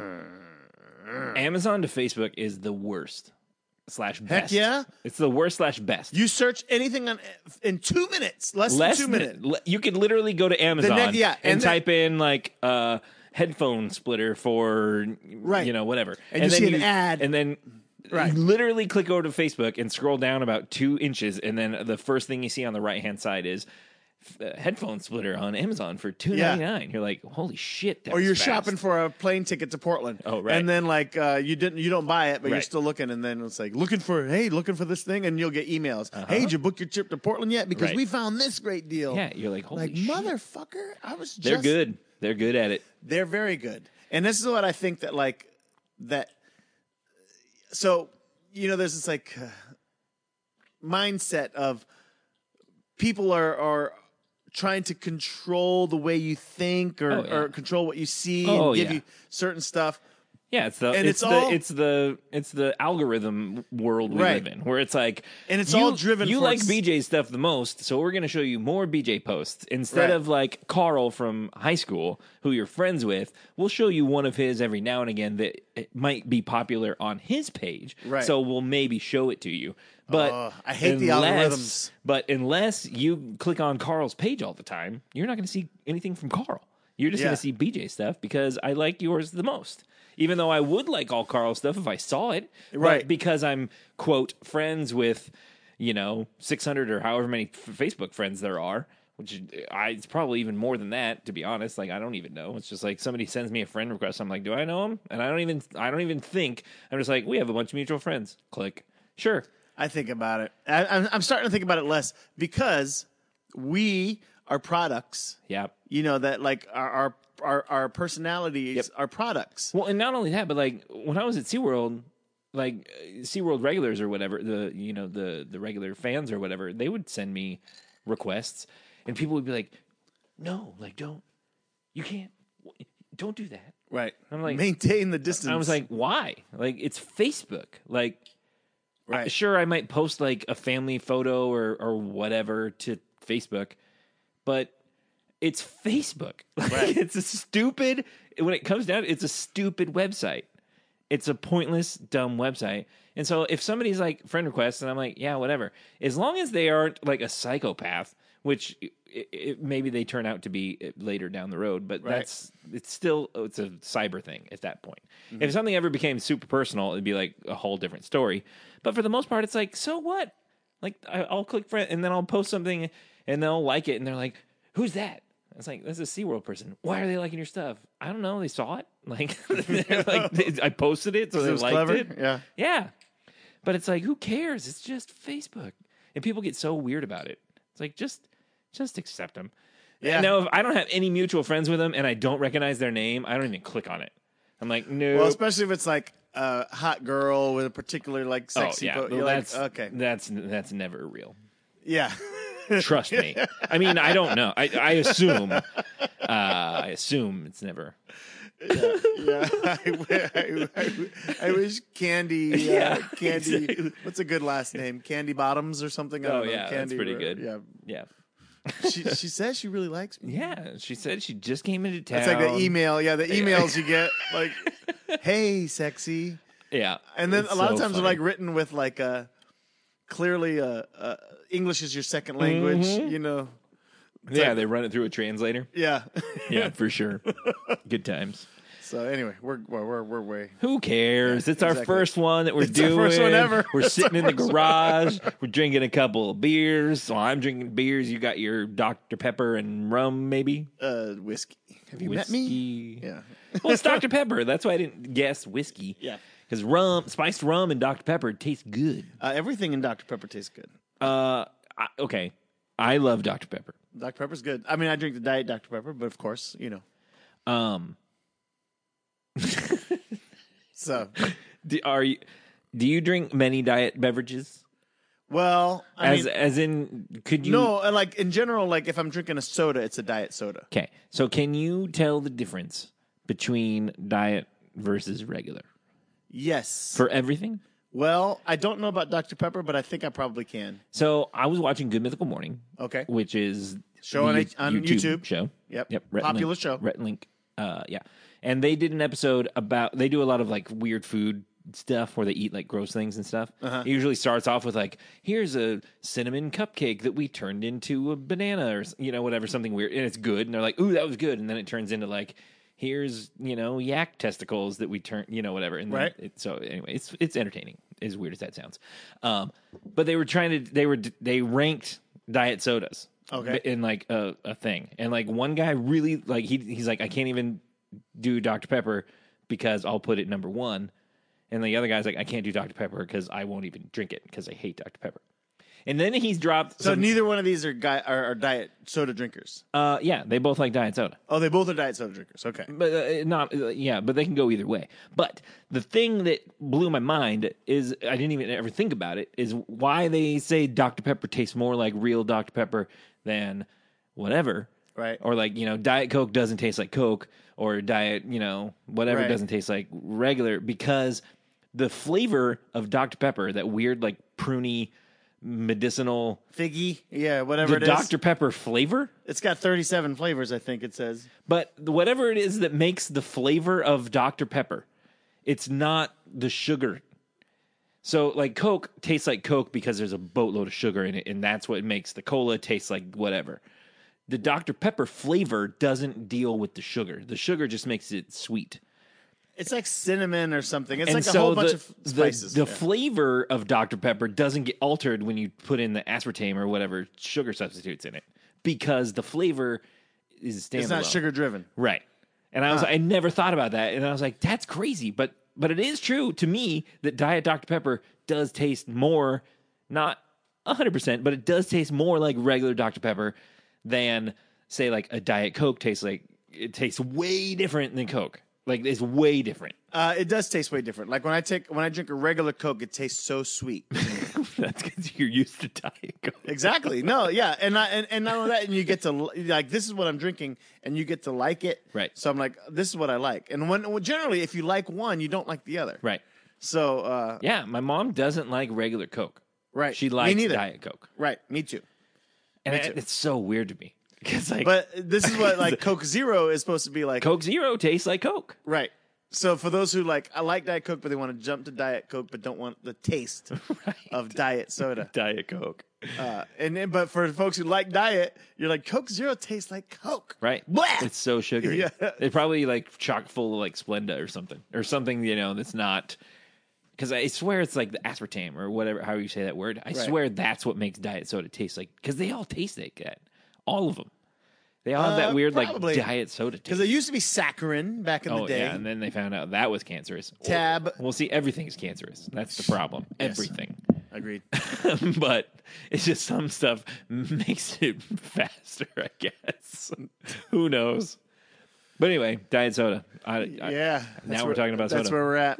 A: Amazon to Facebook is the worst / best.
B: Heck yeah.
A: It's the worst / best.
B: You search anything in 2 minutes, less than 2 minutes.
A: You could literally go to Amazon and type in like headphone splitter for whatever,
B: and you
A: then
B: see an ad,
A: and then you literally click over to Facebook and scroll down about 2 inches, and then the first thing you see on the right hand side is headphone splitter on Amazon for $2.99. You're like, holy shit!
B: Or you're shopping for a plane ticket to Portland.
A: Oh right,
B: and then like you don't buy it, but you're still looking, and then it's like looking for this thing, and you'll get emails. Hey, did you book your trip to Portland yet? Because we found this great deal.
A: Yeah, you're like, holy shit.
B: Motherfucker!
A: They're good. They're good at it.
B: They're very good. And this is what I think that like that. So, there's this like mindset of people are trying to control the way you think or control what you see and give you certain stuff.
A: Yeah, it's the algorithm world we live in, where it's like,
B: and it's all driven.
A: You like BJ stuff the most, so we're going to show you more BJ posts instead of like Carl from high school, who you're friends with. We'll show you one of his every now and again that it might be popular on his page, so we'll maybe show it to you. But
B: I hate the algorithms.
A: But unless you click on Carl's page all the time, you're not going to see anything from Carl. You're just going to see BJ stuff because I like yours the most. Even though I would like all Carl's stuff if I saw it.
B: Right.
A: But because I'm, quote, friends with, 600 or however many Facebook friends there are, which it's probably even more than that, to be honest. Like, I don't even know. It's just like somebody sends me a friend request. I'm like, do I know him? And I don't even think. I'm just like, we have a bunch of mutual friends. Click. Sure.
B: I think about it. I'm starting to think about it less because we are products.
A: Yeah.
B: That like our personalities are products.
A: Well, and not only that, but like when I was at SeaWorld, like SeaWorld regulars or whatever, the regular fans or whatever, they would send me requests and people would be like, no, like don't do that.
B: Right.
A: I'm like,
B: maintain the distance.
A: I was like, why? Like it's Facebook. Like,
B: right.
A: Sure, I might post like a family photo or whatever to Facebook, but it's Facebook. Like, it's a stupid, when it comes down, it's a stupid website. it's a pointless, dumb website. And so if somebody's like friend requests, and I'm like, yeah, whatever. As long as they aren't like a psychopath, which maybe they turn out to be later down the road, but it's a cyber thing at that point. Mm-hmm. If something ever became super personal, it'd be like a whole different story. But for the most part, it's like, so what? Like, I'll click friend, and then I'll post something, and they'll like it, and they're like, who's that? It's like, that's a SeaWorld person. Why are they liking your stuff? I don't know. They saw it. Like, I posted it, so they liked clever. It.
B: Yeah.
A: Yeah. But it's like, who cares? It's just Facebook. And people get so weird about it. It's like, just accept them. Yeah. No, if I don't have any mutual friends with them and I don't recognize their name, I don't even click on it. I'm like, no.
B: Well, especially if it's like a hot girl with a particular like sexy.
A: Oh, yeah.
B: You're
A: that's,
B: like, okay.
A: That's never real.
B: Yeah.
A: Trust me. I mean, I don't know. I assume. I assume it's never.
B: Yeah. I wish Candy. Candy. Exactly. What's a good last name? Candy Bottoms or something? I don't know.
A: Yeah,
B: Candy,
A: that's pretty good.
B: Yeah. She says she really likes me.
A: Yeah, she said she just came into town.
B: It's like the email. Yeah, the emails you get like, "Hey, sexy."
A: Yeah,
B: and then a lot of times they're like written with like clearly English is your second language.
A: Mm-hmm.
B: You know.
A: Yeah, they run it through a translator.
B: Yeah,
A: yeah, for sure. Good times.
B: So anyway, we're way.
A: Who cares? It's our first one that we're doing.
B: Our first one ever.
A: We're sitting in the garage. We're drinking a couple of beers. So I'm drinking beers. You got your Dr. Pepper and rum, maybe?
B: Whiskey. Have you met me? Yeah.
A: Well, it's Dr. Pepper. That's why I didn't guess whiskey.
B: Yeah.
A: Because spiced rum and Dr. Pepper taste good.
B: Everything in Dr. Pepper tastes good.
A: Okay. I love Dr. Pepper.
B: Dr. Pepper's good. I mean, I drink the diet Dr. Pepper, but of course, you know. So,
A: do you drink many diet beverages?
B: Well,
A: as in, could you?
B: No, like in general, like if I'm drinking a soda, it's a diet soda.
A: Okay, so can you tell the difference between diet versus regular?
B: Yes.
A: For everything?
B: Well, I don't know about Dr. Pepper, but I think I probably can.
A: So I was watching Good Mythical Morning.
B: Okay.
A: Which is
B: show on YouTube
A: show.
B: Yep.
A: Rhett
B: Popular
A: Link,
B: show.
A: Rhett Link. Yeah. And they did an episode about, they do a lot of like weird food stuff where they eat like gross things and stuff. Uh-huh. It usually starts off with like, here's a cinnamon cupcake that we turned into a banana or, you know, whatever, something weird. And it's good. And they're like, ooh, that was good. And then it turns into like, here's, you know, yak testicles that we turn, you know, whatever. And
B: right.
A: So anyway, it's entertaining, as weird as that sounds. But they were they ranked diet sodas.
B: Okay.
A: In like a thing. And like one guy really like, he's like, I can't even do Dr. Pepper because I'll put it number one. And the other guy's like, I can't do Dr. Pepper because I won't even drink it because I hate Dr. Pepper. And then he's dropped.
B: So neither one of these are diet soda drinkers.
A: Yeah, they both like diet soda.
B: Oh, they both are diet soda drinkers. Okay,
A: but but they can go either way. But the thing that blew my mind is I didn't even ever think about it is why they say Dr. Pepper tastes more like real Dr. Pepper than whatever.
B: Right.
A: Or like, you know, Diet Coke doesn't taste like Coke, or Diet, you know, whatever doesn't taste like regular, because the flavor of Dr. Pepper, that weird like pruny medicinal
B: figgy, yeah, whatever it is.
A: Dr. Pepper flavor?
B: It's got 37 flavors, I think it says.
A: But whatever it is that makes the flavor of Dr. Pepper, it's not the sugar. So like Coke tastes like Coke because there's a boatload of sugar in it, and that's what makes the cola taste like whatever. The Dr. Pepper flavor doesn't deal with the sugar. The sugar just makes it sweet.
B: It's like cinnamon or something. It's like a whole bunch of spices.
A: The flavor of Dr. Pepper doesn't get altered when you put in the aspartame or whatever sugar substitutes in it, because the flavor is standalone.
B: It's not sugar driven.
A: Right. And I never thought about that. And I was like, that's crazy. But it is true to me that Diet Dr. Pepper does taste more, not 100%, but it does taste more like regular Dr. Pepper than, say, like a Diet Coke tastes like. It tastes way different than Coke. Like, it's way different.
B: It does taste way different. Like when I drink a regular Coke, it tastes so sweet.
A: That's because you're used to Diet Coke.
B: Exactly. No, yeah, and not only that, and you get to like, this is what I'm drinking, and you get to like it.
A: Right.
B: So I'm like, this is what I like. And when generally, if you like one, you don't like the other.
A: Right.
B: So
A: yeah, my mom doesn't like regular Coke.
B: Right.
A: She likes Diet Coke.
B: Right. Me too.
A: And it's so weird to me. Like,
B: but this is what like Coke Zero is supposed to be like.
A: Coke Zero tastes like Coke.
B: Right. So for those who I like Diet Coke, but they want to jump to Diet Coke, but don't want the taste of Diet Soda.
A: Diet Coke.
B: But for folks who like Diet, you're like, Coke Zero tastes like Coke.
A: Right.
B: Blech!
A: It's so sugary.
B: Yeah.
A: It's probably chock full of Splenda or something. Or something, that's not... Because I swear it's like the aspartame or whatever, how you say that word. I swear that's what makes Diet Soda taste like... Because they all taste like that. All of them. They all have that weird,
B: probably.
A: Diet Soda taste.
B: Because they used to be saccharin back in the day.
A: Yeah, and then they found out that was cancerous.
B: Tab.
A: Well, see, everything's cancerous. That's the problem.
B: Yes.
A: Everything.
B: Agreed.
A: But it's just some stuff makes it faster, I guess. Who knows? But anyway, Diet Soda. Now we're talking about soda.
B: That's where we're at.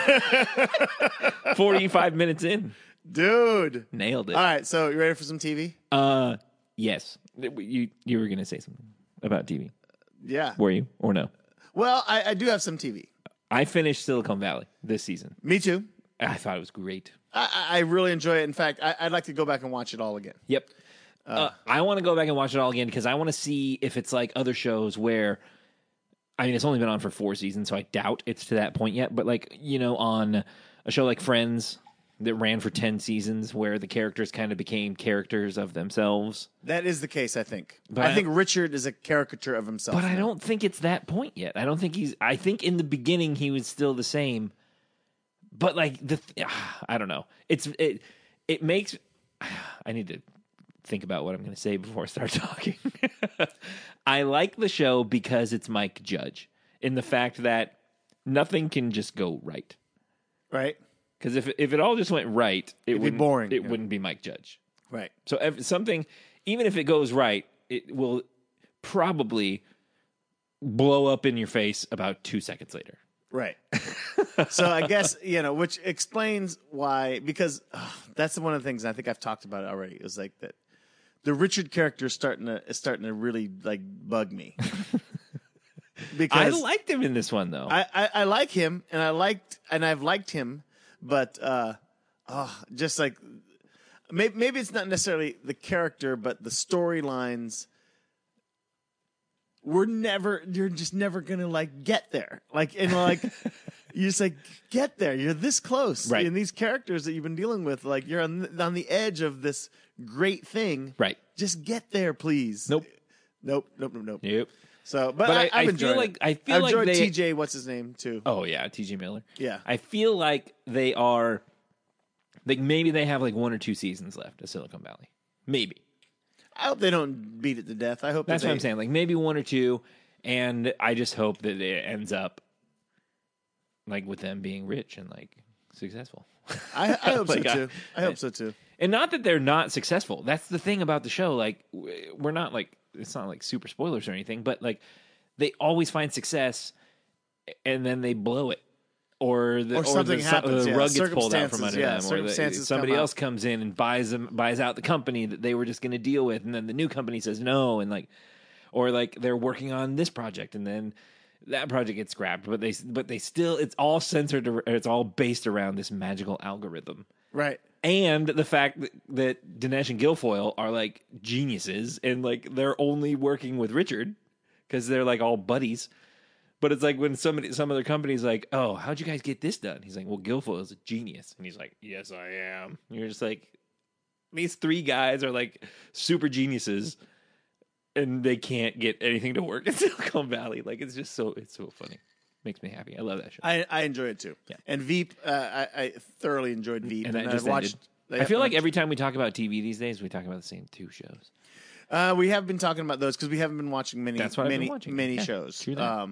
A: 45 minutes in.
B: Dude.
A: Nailed it.
B: All right, so you ready for some TV?
A: Yes. You were going to say something about TV.
B: Yeah.
A: Were you? Or no?
B: Well, I do have some TV.
A: I finished Silicon Valley this season.
B: Me too.
A: I thought it was great.
B: I really enjoy it. In fact, I'd like to go back and watch it all again.
A: Yep. I want to go back and watch it all again because I want to see if it's like other shows where, it's only been on for 4 seasons, so I doubt it's to that point yet. But on a show like Friends that ran for 10 seasons where the characters kind of became characters of themselves.
B: That is the case, I think.
A: But
B: I think Richard is a caricature of himself.
A: But I don't think it's that point yet. I think in the beginning he was still the same. But I don't know. It makes I need to think about what I'm going to say before I start talking. I like the show because it's Mike Judge in the fact that nothing can just go right.
B: Right.
A: Because if it all just went right,
B: it'd be boring.
A: It wouldn't be Mike Judge.
B: Right.
A: So something, even if it goes right, it will probably blow up in your face about 2 seconds later.
B: Right. So I guess, which explains why, because that's one of the things I think I've talked about it already. It was like that the Richard character is starting to really bug me. Because
A: I liked him in this one though.
B: I like him and I've liked him, but just maybe it's not necessarily the character, but the storylines. You're just never gonna get there. You just get there. You're this close.
A: Right.
B: And these characters that you've been dealing with, you're on the edge of this great thing.
A: Right.
B: Just get there, please.
A: Nope.
B: Yep. So, but I've enjoyed it.
A: I feel like
B: enjoyed
A: they,
B: TJ, what's his name, too.
A: Oh yeah, TJ Miller.
B: Yeah.
A: I feel like they are maybe they have 1 or 2 seasons left of Silicon Valley. Maybe.
B: I hope they don't beat it to death. I hope
A: that's what I'm saying. Maybe 1 or 2, and I just hope that it ends up with them being rich and successful.
B: I hope so too. I hope so too.
A: And not that they're not successful. That's the thing about the show. We're not it's not super spoilers or anything, but they always find success and then they blow it. Or
B: something happens.
A: The rug gets pulled out from under them, or somebody else
B: out.
A: comes in and buys out the company that they were just going to deal with, and then the new company says no, and or they're working on this project, and then that project gets scrapped, but they still, it's all it's all based around this magical algorithm,
B: right?
A: And the fact that Dinesh and Guilfoyle are geniuses, and they're only working with Richard because they're all buddies. But it's when some other company's oh, how'd you guys get this done? He's well, Guilfoyle is a genius. And he's yes, I am. And you're just these 3 guys are super geniuses and they can't get anything to work in Silicon Valley. It's just it's so funny. Makes me happy. I love that show.
B: I enjoy it too.
A: Yeah.
B: And Veep, I thoroughly enjoyed Veep.
A: And I've watched. I feel every time we talk about TV these days, we talk about the same 2 shows.
B: We have been talking about those because we haven't been watching many shows.
A: True that.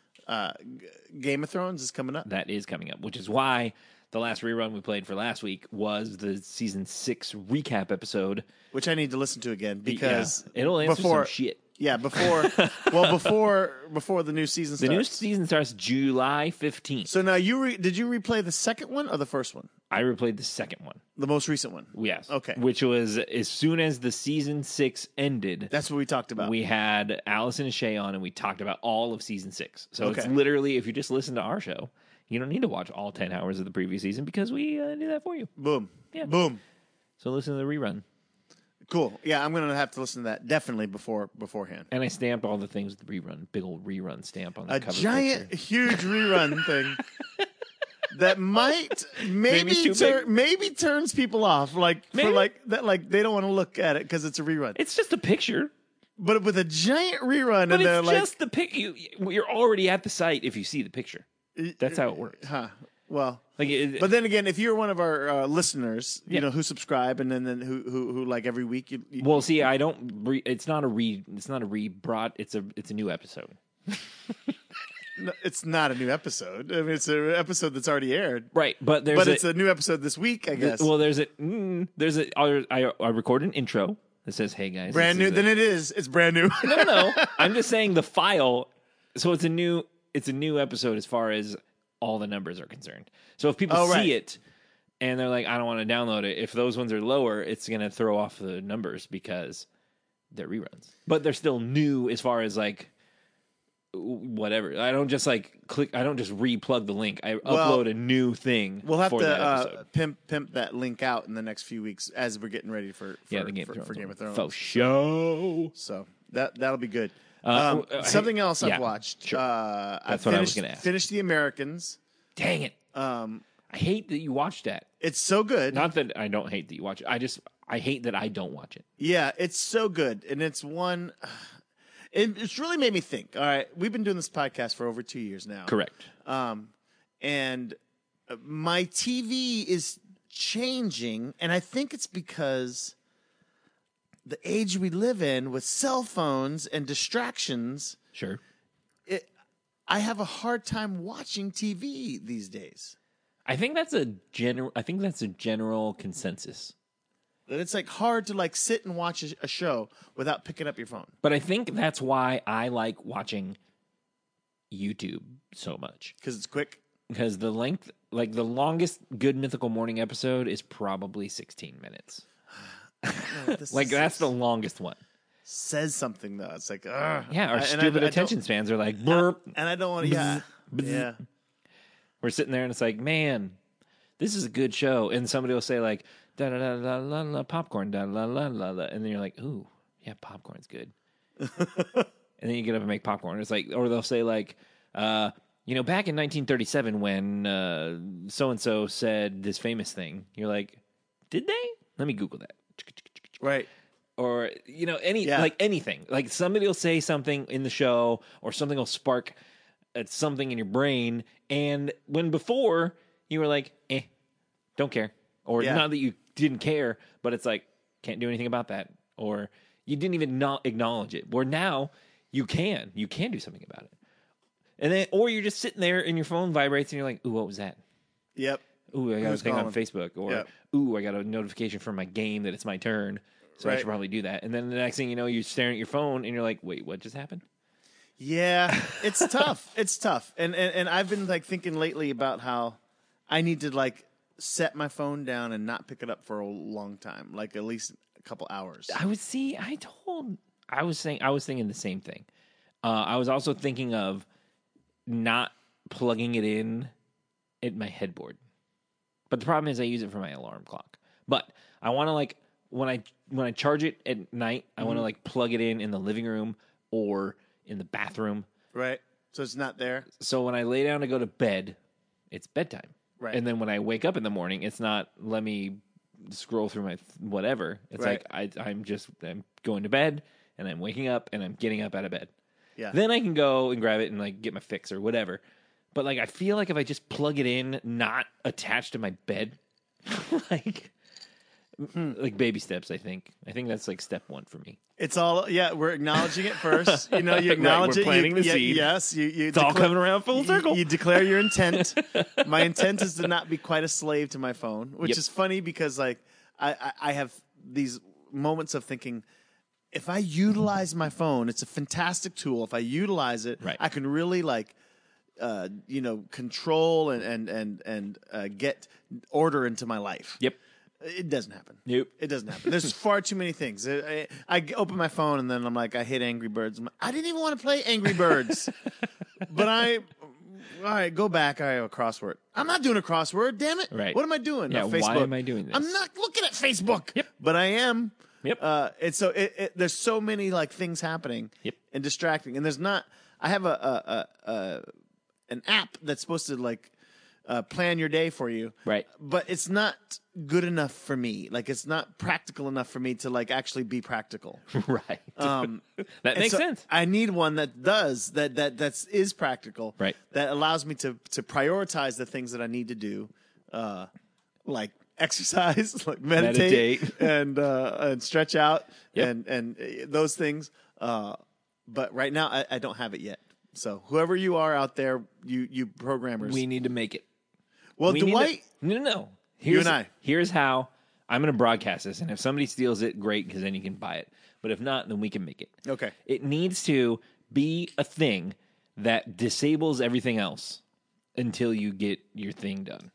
B: Game of Thrones is coming up.
A: That is coming up, which is why the last rerun we played for last week was the season 6 recap episode,
B: which I need to listen to again because
A: it'll answer some shit.
B: Yeah, before the new season starts.
A: The new season starts July 15th.
B: So now did you replay the second one or the first one?
A: I replayed the second one.
B: The most recent one?
A: Yes.
B: Okay.
A: Which was as soon as the season 6 ended.
B: That's what we talked about.
A: We had Allison and Shay on, and we talked about all of season 6. So It's literally, if you just listen to our show, you don't need to watch all 10 hours of the previous season because we do that for you.
B: Boom.
A: Yeah.
B: Boom.
A: So listen to the rerun.
B: Cool. Yeah, I'm gonna have to listen to that definitely beforehand.
A: And I stamped all the things with the rerun, big old rerun stamp on the
B: A
A: cover
B: giant,
A: picture.
B: huge rerun thing that might maybe turns people off. Like
A: Maybe.
B: for like that, like they don't want to look at it because it's a rerun.
A: It's just a picture.
B: But with a giant rerun,
A: But
B: and they're
A: it's
B: like,
A: just the pic. You're already at the site if you see the picture. That's how it works.
B: huh? Well,
A: Like,
B: but then again, if you're one of our listeners,
A: Yeah.
B: you know, who subscribe and then who like every week, you
A: well, see, I don't. It's not a re-brought. It's a new episode.
B: no, it's not a new episode. I mean, it's an episode that's already aired.
A: Right, but
B: It's a new episode this week, I guess.
A: Well, I record an intro that says, "Hey guys,
B: Brand new. Then it's brand new.
A: No. I'm just saying the file. So it's a new episode as far as all the numbers are concerned. So if people see it and they're like, I don't want to download it, if those ones are lower, it's going to throw off the numbers because they're reruns. But they're still new as far as like whatever. I don't just I don't just re-plug the link. I upload a new thing.
B: We'll have
A: for that
B: to
A: episode.
B: pimp that link out in the next few weeks as we're getting ready for
A: the Game
B: of Thrones.
A: For show.
B: So that'll be good.
A: Something
B: else I've watched.
A: Sure.
B: That's
A: what I was gonna ask.
B: Finished The Americans.
A: Dang it. I hate that you watched that.
B: It's so good.
A: Not that I don't hate that you watch it. I hate that I don't watch it.
B: Yeah, it's so good. And it's one... It's really made me think. All right, we've been doing this podcast for over 2 years now.
A: Correct.
B: And my TV is changing, and I think it's because the age we live in with cell phones and distractions,
A: Sure.
B: I have a hard time watching TV these days.
A: I think that's a general consensus.
B: That it's like hard to like sit and watch a show without picking up your phone.
A: But I think that's why I like watching YouTube so much.
B: Because it's quick.
A: Because the length, like the longest Good Mythical Morning episode is probably 16 minutes. Like that's the longest one.
B: Says something though. It's like,
A: yeah, our stupid attention spans are like burp.
B: And I don't want to, yeah.
A: We're sitting there and it's like, man, this is a good show. And somebody will say like, da da da da la la popcorn, da la la la la, and then you're like, ooh, yeah, popcorn's good. And then you get up and make popcorn. It's like, or they'll say like, back in 1937 when so and so said this famous thing. You're like, did they? Let me Google that.
B: Right.
A: Or anything. Like somebody will say something in the show, or something will spark something in your brain, and when before you were like, don't care, or not that you didn't care, but it's like can't do anything about that, or you didn't even not acknowledge it. Where now you can do something about it, and then or you're just sitting there and your phone vibrates and you're like, ooh, what was that?
B: Yep.
A: Ooh, I got a thing on Facebook, or ooh, I got a notification from my game that it's my turn. So I should probably do that. And then the next thing you know, you're staring at your phone and you're like, wait, what just happened?
B: Yeah, it's tough. It's tough. And I've been like thinking lately about how I need to like set my phone down and not pick it up for a long time, like at least a couple hours.
A: I was thinking the same thing. I was also thinking of not plugging it in at my headboard. But the problem is I use it for my alarm clock. But I want to like when I charge it at night, I want to like plug it in the living room or in the bathroom.
B: Right. So it's not there.
A: So when I lay down to go to bed, it's bedtime.
B: Right.
A: And then when I wake up in the morning, it's not let me scroll through my whatever. It's like I'm going to bed and I'm waking up and I'm getting up out of bed.
B: Yeah.
A: Then I can go and grab it and like get my fix or whatever. But like I feel like if I just plug it in, not attached to my bed, like baby steps. I think that's like step one for me.
B: It's all we're acknowledging it first. You acknowledge
A: we're
B: it.
A: Planting the seed.
B: Yes,
A: it's all coming around full circle.
B: You declare your intent. My intent is to not be quite a slave to my phone, which is funny because like I have these moments of thinking, if I utilize my phone, it's a fantastic tool. If I utilize it, I can really like control and get order into my life.
A: Yep.
B: It doesn't happen.
A: Nope.
B: It doesn't happen. There's far too many things. I open my phone and then I'm like, I hit Angry Birds. I didn't even want to play Angry Birds. But all right, go back. I have a crossword. I'm not doing a crossword. Damn it.
A: Right.
B: What am I doing?
A: Yeah,
B: Facebook.
A: why am I doing this?
B: I'm not looking at Facebook.
A: Yep.
B: But I am
A: Yep.
B: And so there's so many like things happening.
A: Yep.
B: And distracting. And there's not. I have an app that's supposed to like plan your day for you.
A: Right.
B: But it's not good enough for me. Like it's not practical enough for me to like actually be practical.
A: Right. That makes
B: So
A: sense.
B: I need one that does that is practical.
A: Right.
B: That allows me to prioritize the things that I need to do, like exercise, like meditate. and stretch out and those things. But right now I don't have it yet. So whoever you are out there, you programmers,
A: We need to make it.
B: well, Dwight,
A: No.
B: and I.
A: Here's how I'm going to broadcast this, and if somebody steals it, great, because then you can buy it. But if not, then we can make it.
B: Okay.
A: It needs to be a thing that disables everything else until you get your thing done.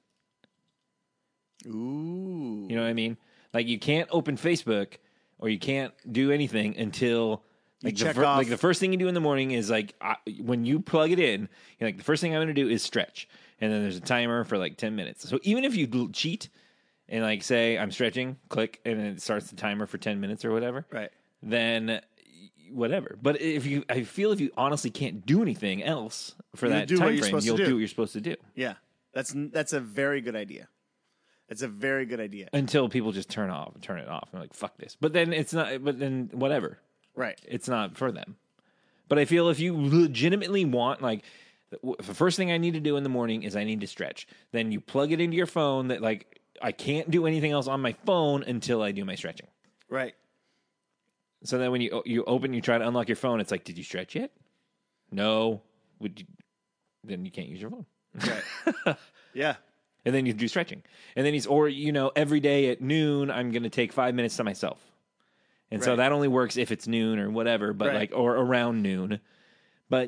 B: Ooh.
A: You know what I mean? Like you can't open Facebook or you can't do anything until like
B: check off.
A: like the first thing you do in the morning is like when you plug it in, you're like the first thing I'm going to do is stretch, and then there's a timer for like 10 minutes. So even if you cheat and like say I'm stretching, click, and it starts the timer for 10 minutes or whatever,
B: Right.
A: then whatever. But I feel if you honestly can't do anything else for
B: You'll
A: that
B: do what
A: time
B: you're
A: frame,
B: supposed to
A: you'll
B: do.
A: do what you're supposed to do.
B: Yeah. That's a very good idea. It's a very good idea.
A: Until people just turn it off. I'm like, fuck this. But then it's not. But then whatever.
B: Right.
A: It's not for them. But I feel if you legitimately want, like, the first thing I need to do in the morning is I need to stretch. Then you plug it into your phone. That like I can't do anything else on my phone until I do my stretching.
B: Right.
A: So then when you open, you try to unlock your phone. It's like, did you stretch yet? No. Then you can't use your phone.
B: Right. Yeah.
A: And then you do stretching. And then every day at noon, I'm going to take 5 minutes to myself. And so
B: Right.
A: that only works if it's noon or whatever, but
B: Right.
A: or around noon. But,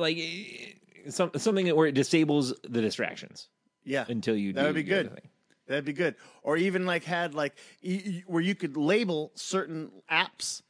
A: something where it disables the distractions
B: Yeah.
A: until you
B: That
A: do
B: would be
A: the
B: good.
A: other thing.
B: That'd be good. Or even like had like where you could label certain apps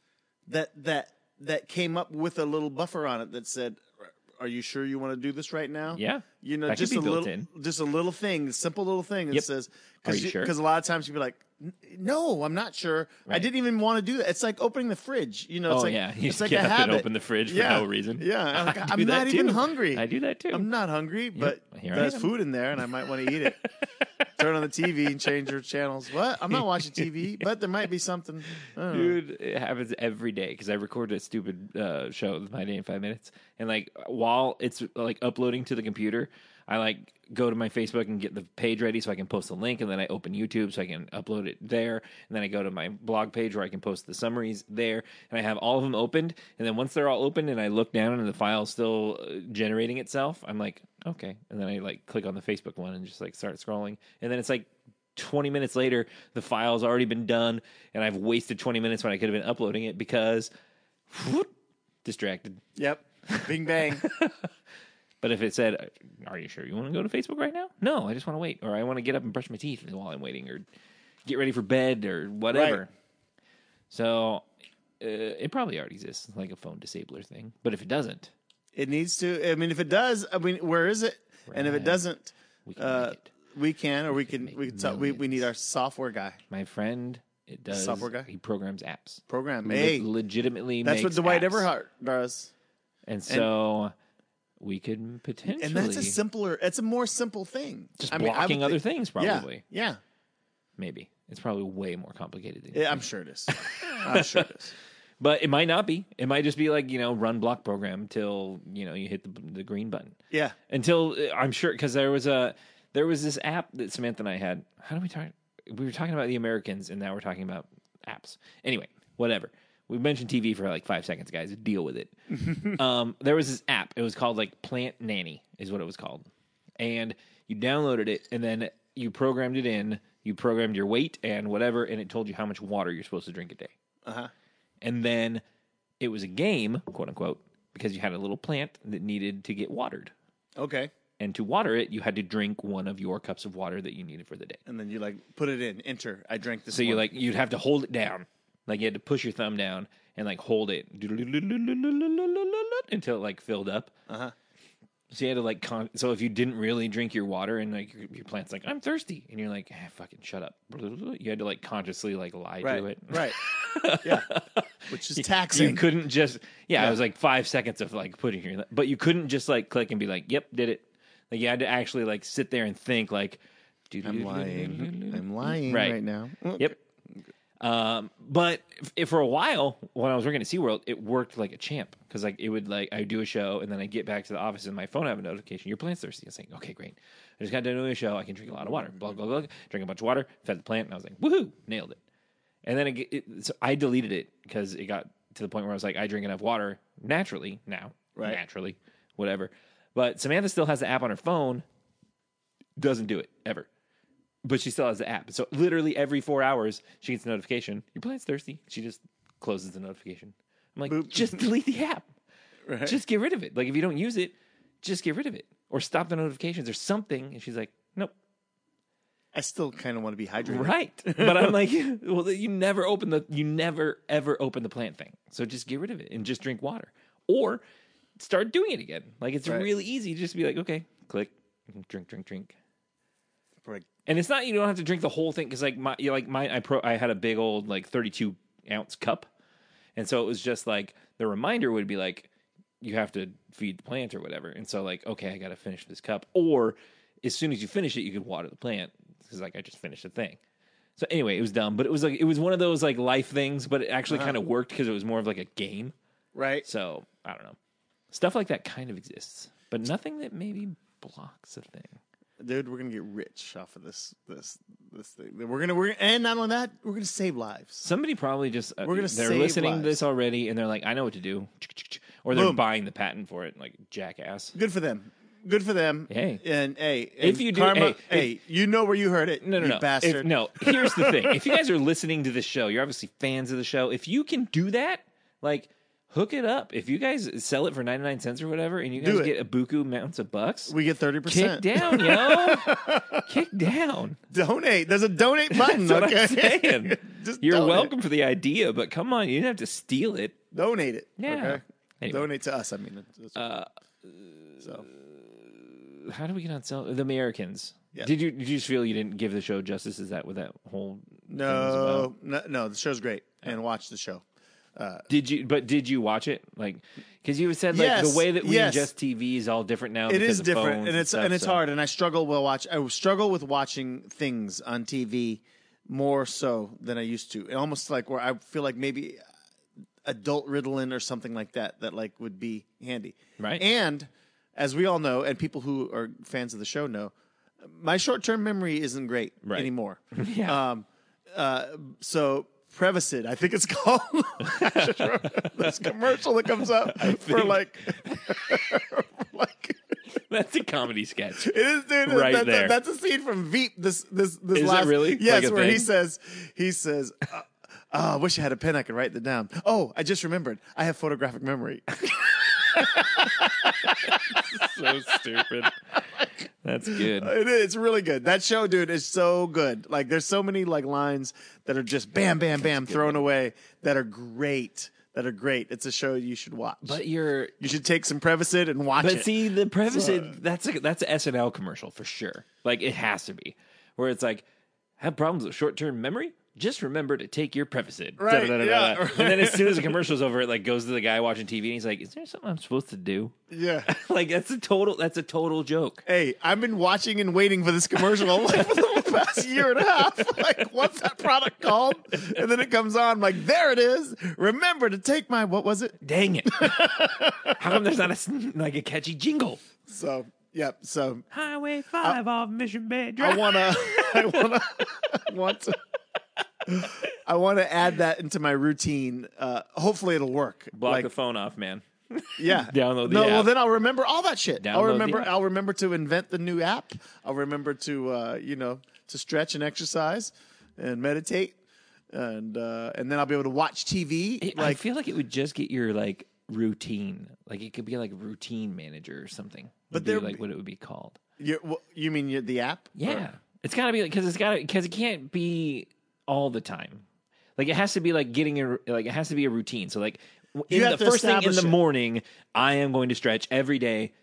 B: that came up with a little buffer on it that said, "Are you sure you want to do this right now?"
A: Yeah. That could
B: just
A: be
B: a
A: built
B: little,
A: in.
B: just a little thing, a simple little thing that
A: Yep.
B: says,
A: Are you sure?
B: Because a lot of times you'd be like, "No, I'm not sure. I
A: Right.
B: didn't even want to do that." It's like opening the fridge. It's
A: Oh,
B: like,
A: yeah. You
B: it's
A: just
B: like
A: get
B: a
A: up and
B: habit.
A: open the fridge for
B: Yeah.
A: no reason.
B: Yeah,
A: I do
B: I'm
A: that
B: not even
A: too.
B: hungry.
A: I do that too.
B: I'm not hungry, but
A: Here I
B: there's
A: am.
B: food in there, and I might want to eat it. Turn on the TV and change your channels. What? I'm not watching TV, but there might be something. I don't know.
A: Dude, it happens every day because I record a stupid show, My Day in 5 Minutes, and like while it's like uploading to the computer, I like go to my Facebook and get the page ready so I can post the link, and then I open YouTube so I can upload it there, and then I go to my blog page where I can post the summaries there, and I have all of them opened, and then once they're all opened and I look down and the file's still generating itself, I'm like, okay, and then I like click on the Facebook one and just like start scrolling, and then it's like 20 minutes later, the file's already been done, and I've wasted 20 minutes when I could have been uploading it because distracted.
B: Yep. Bing bang.
A: But if it said, "Are you sure you want to go to Facebook right now?" No, I just want to wait, or I want to get up and brush my teeth while I'm waiting, or get ready for bed, or whatever.
B: Right.
A: So it probably already exists, like a phone disabler thing. But if it doesn't,
B: It needs to. I mean, if it does, I mean, where is it? And if it
A: Right.
B: doesn't,
A: we can make it.
B: we can, or we can.
A: make
B: We can. Talk, we need our software guy
A: My friend, it does.
B: Software guy?
A: He programs apps.
B: program.
A: Le-
B: Hey,
A: legitimately,
B: that's what
A: makes
B: Dwight
A: apps.
B: Everhart does.
A: And so we could potentially,
B: And that's a simpler. It's a more simple thing.
A: just
B: I mean, I would
A: blocking other
B: think-
A: things, probably.
B: Yeah.
A: Maybe it's probably way more complicated than.
B: Yeah. I'm sure it is. I'm sure it is.
A: But it might not be. It might just be like, run block program till, you hit the green button.
B: Yeah.
A: Until I'm sure, because there was this app that Samantha and I had. How do we talk? We were talking about the Americans, and now we're talking about apps. Anyway, whatever. We mentioned TV for like 5 seconds, guys. Deal with it. There was this app. It was called like Plant Nanny is what it was called. And you downloaded it, and then you programmed it in. You programmed your weight and whatever, and it told you how much water you're supposed to drink a day.
B: Uh-huh.
A: And then it was a game, quote unquote, because you had a little plant that needed to get watered.
B: Okay.
A: And to water it, you had to drink one of your cups of water that you needed for the day.
B: And then you like put it in. Enter. I drank this.
A: So
B: one.
A: you'd have to hold it down. Like you had to push your thumb down and like hold it until it like filled up.
B: Uh-huh.
A: So you had to like, so if you didn't really drink your water and like your plant's like, I'm thirsty. And you're like, fucking shut up. You had to like consciously like lie to it.
B: Right. Yeah. Which is taxing.
A: You couldn't just, it was like 5 seconds of like putting your, but you couldn't just like click and be like, yep, did it. Like you had to actually like sit there and think like,
B: I'm lying right now.
A: Yep. But if for a while when I was working at SeaWorld, it worked like a champ because like it would like I'd do a show and then I'd get back to the office and my phone would have a notification. Your plant's thirsty. I was like, okay, great. I just got done doing a show. I can drink a lot of water. Blah blah blah. Drink a bunch of water. Fed the plant and I was like, woohoo, nailed it. And then so I deleted it because it got to the point where I was like, I drink enough water naturally now, naturally, whatever. But Samantha still has the app on her phone. Doesn't do it ever. But she still has the app. So literally every 4 hours, she gets a notification. Your plant's thirsty. She just closes the notification. I'm like, Boop. Just delete the app. Right. Just get rid of it. Like, if you don't use it, just get rid of it. Or stop the notifications or something. And she's like, nope.
B: I still kind of want to be hydrated.
A: Right. But I'm like, well, you never ever open the plant thing. So just get rid of it and just drink water. Or start doing it again. Like, it's really easy. Just be like, okay, click, drink.
B: Right.
A: And it's not, you don't have to drink the whole thing because I had a big old like 32 ounce cup, and so it was just like the reminder would be like you have to feed the plant or whatever, and so like okay, I got to finish this cup, or as soon as you finish it, you could water the plant because like I just finished the thing. So anyway, it was dumb, but it was one of those like life things, but it actually kind of worked because it was more of like a game,
B: right?
A: So I don't know, stuff like that kind of exists, but nothing that maybe blocks a thing.
B: Dude, we're gonna get rich off of this thing. We're gonna and not only that, we're gonna save lives.
A: Somebody probably just they're listening to this already, and they're like, I know what to do, or they're buying the patent for it, like jackass.
B: Good for them. Good for them.
A: Hey,
B: and
A: if you do,
B: karma, you know where you heard it.
A: No,
B: you bastard.
A: Here's the thing: if you guys are listening to this show, you're obviously fans of the show. If you can do that, like. Hook it up. If you guys sell it for 99 cents or whatever, and you guys get a buku amounts of bucks,
B: we get 30%.
A: Kick down, yo. Kick down.
B: Donate. There's a donate button.
A: That's what I'm saying. You're welcome for the idea, but come on, you didn't have to steal it.
B: Donate it.
A: Yeah.
B: Okay?
A: Anyway.
B: Donate to us. I mean, so
A: how do we get on sell the Americans?
B: Yeah.
A: Did you just feel you didn't give the show justice? Is that what that whole
B: no? The show's great, and watch the show.
A: Did you watch it? Like, because you said like the way that we ingest TV is all different now.
B: It is different, and it's hard. And I struggle with watching things on TV more so than I used to. And almost like where I feel like maybe adult Ritalin or something like that like would be handy.
A: Right.
B: And as we all know, and people who are fans of the show know, my short-term memory isn't great anymore.
A: Yeah.
B: So. Prevacid, I think it's called. This commercial that comes up for like
A: that's a comedy sketch.
B: It is, dude.
A: Right there.
B: That's a scene from Veep. This
A: is
B: last.
A: It really?
B: Yes,
A: like
B: where he says, I wish I had a pen. I could write that down. Oh, I just remembered. I have photographic memory.
A: So stupid. That's good.
B: It is. It's really good. That show, dude, is so good. Like, there's so many like lines that are just bam, bam, bam thrown away that are great. It's a show you should watch.
A: But you
B: should take some Prevacid and watch it.
A: But see, the Prevacid, that's an SNL commercial for sure. Like, it has to be. Where it's like, have problems with short-term memory? Just remember to take your Prevacid.
B: Right, yeah.
A: And then as soon as the commercial's over, it like goes to the guy watching TV and he's like, is there something I'm supposed to do?
B: Yeah.
A: Like, that's a total joke.
B: Hey, I've been watching and waiting for this commercial like for the past year and a half. Like, what's that product called? And then it comes on, I'm like, there it is. Remember to take my, what was it?
A: Dang it. How come there's not a catchy jingle?
B: So, yep. So
A: Highway 5 off Mission Bay Drive.
B: I want to add that into my routine. Hopefully it'll work.
A: Block the phone off, man.
B: Yeah.
A: Download the app.
B: Well, then I'll remember all that shit.
A: Download
B: I'll remember to invent the new app. I'll remember to to stretch and exercise and meditate, and then I'll be able to watch TV.
A: I feel like it would just get your like routine. Like it could be like a routine manager or something. But they're like what it would be called.
B: You mean the app?
A: Yeah. Or? It's got to be because it can't be all the time. Like it has to be like it has to be a routine. So like the first thing in the morning, I am going to stretch every day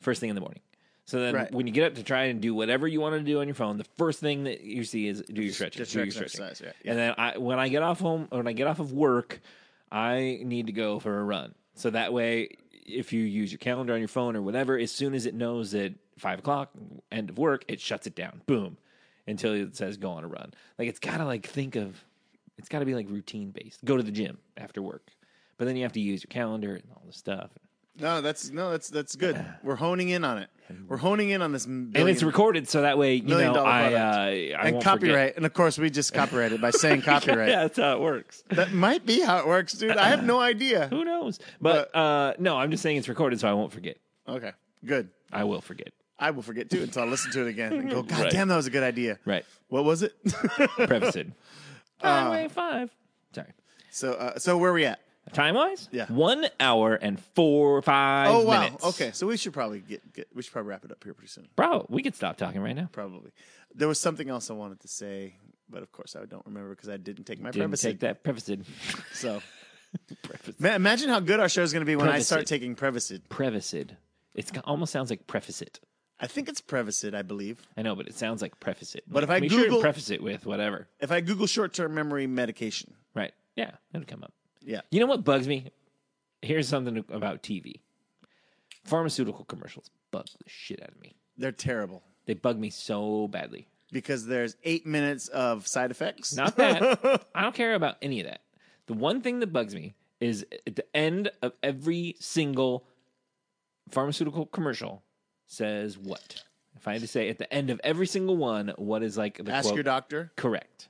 A: first thing in the morning. So then
B: Right.
A: when you get up to try and do whatever you want to do on your phone, the first thing that you see is do your stretching.
B: Just
A: Do your
B: stretch
A: stretching.
B: exercise, yeah.
A: And then when I get off of work, I need to go for a run. So that way, if you use your calendar on your phone or whatever, as soon as it knows that 5 o'clock, end of work, it shuts it down. Boom. Until it says go on a run. Like it's got to it's got to be like routine based. Go to the gym after work. But then you have to use your calendar and all this stuff.
B: No, that's good. We're honing in on it. We're honing in on this
A: And it's recorded, so that way, you know, I
B: and
A: won't
B: copyright.
A: forget.
B: And of course, we just copyright it by saying copyright.
A: Yeah, that's how it works.
B: That might be how it works, dude. I have no idea.
A: Who knows? But no, I'm just saying it's recorded, so I won't forget.
B: Okay, good.
A: I will forget.
B: I will forget too until I listen to it again and go, God
A: Right.
B: damn, that was a good idea.
A: Right.
B: What was it?
A: Prefaced. Highway 5. Sorry.
B: So where are we at?
A: Time wise?
B: Yeah.
A: 1 hour and 5
B: Oh wow.
A: minutes.
B: Okay, so we should probably wrap it up here pretty soon.
A: Bro, we could stop talking right now.
B: Probably. There was something else I wanted to say, but of course I don't remember because I didn't take my
A: Didn't
B: Prevacid.
A: take that Prevacid.
B: So
A: Prevacid.
B: imagine how good our show is going to be when I start
A: Prevacid.
B: taking Prevacid.
A: Prevacid. It almost sounds like preface it.
B: I think it's Prevacid, I believe.
A: I know, but it sounds like preface it.
B: But if I
A: Make sure
B: Google-
A: to preface it with whatever.
B: If I Google short-term memory medication,
A: Right. Yeah, it'll come up.
B: yeah.
A: You know what bugs me? Here's something about TV. Pharmaceutical commercials bug the shit out of me.
B: They're terrible
A: They bug me so badly.
B: because there's 8 minutes of side effects.
A: Not that. I don't care about any of that. The one thing that bugs me is at the end of every single pharmaceutical commercial says what? If I had to say at the end of every single one, what is like the
B: Ask
A: quote?
B: your doctor.
A: Correct.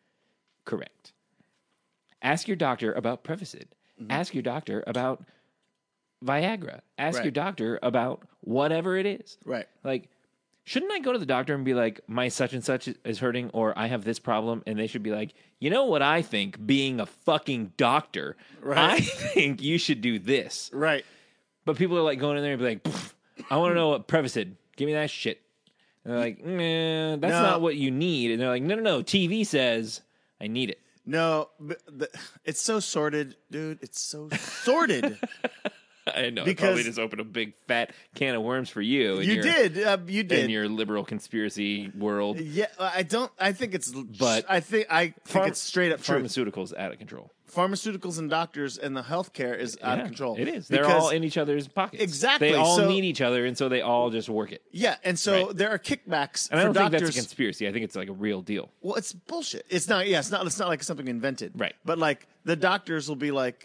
A: Ask your doctor about Prevacid. Ask your doctor about Viagra. Ask
B: Right.
A: your doctor about whatever it is.
B: Right.
A: Like, shouldn't I go to the doctor and be like, my such and such is hurting, or I have this problem, and they should be like, you know what I think, being a fucking doctor,
B: Right.
A: I think you should do this.
B: Right.
A: But people are like going in there and be like, "Pff, I want to know what Prevacid. Give me that shit. And they're like, nah, that's
B: No.
A: not what you need. And they're like, no. TV says I need it.
B: No, it's so sorted, dude. It's so sorted.
A: I know. I
B: Because-
A: probably just opened a big fat can of worms for you. In
B: You
A: your,
B: did. You
A: in
B: did.
A: your liberal conspiracy world.
B: Yeah, I don't. I think it's.
A: But
B: I think it's straight up true.
A: Pharmaceuticals out of control.
B: Pharmaceuticals and doctors and the healthcare is out of
A: Yeah,
B: control.
A: It is. They're
B: Because-
A: all in each other's pockets.
B: Exactly.
A: They all
B: So-
A: need each other, and so they all just work it.
B: Yeah, and so
A: Right.
B: there are kickbacks
A: And I
B: for
A: don't
B: doctors.
A: think that's a conspiracy. I think it's like a real deal.
B: Well, it's bullshit. It's not. Yeah, it's not. It's not like something invented.
A: Right.
B: But like the doctors will be like,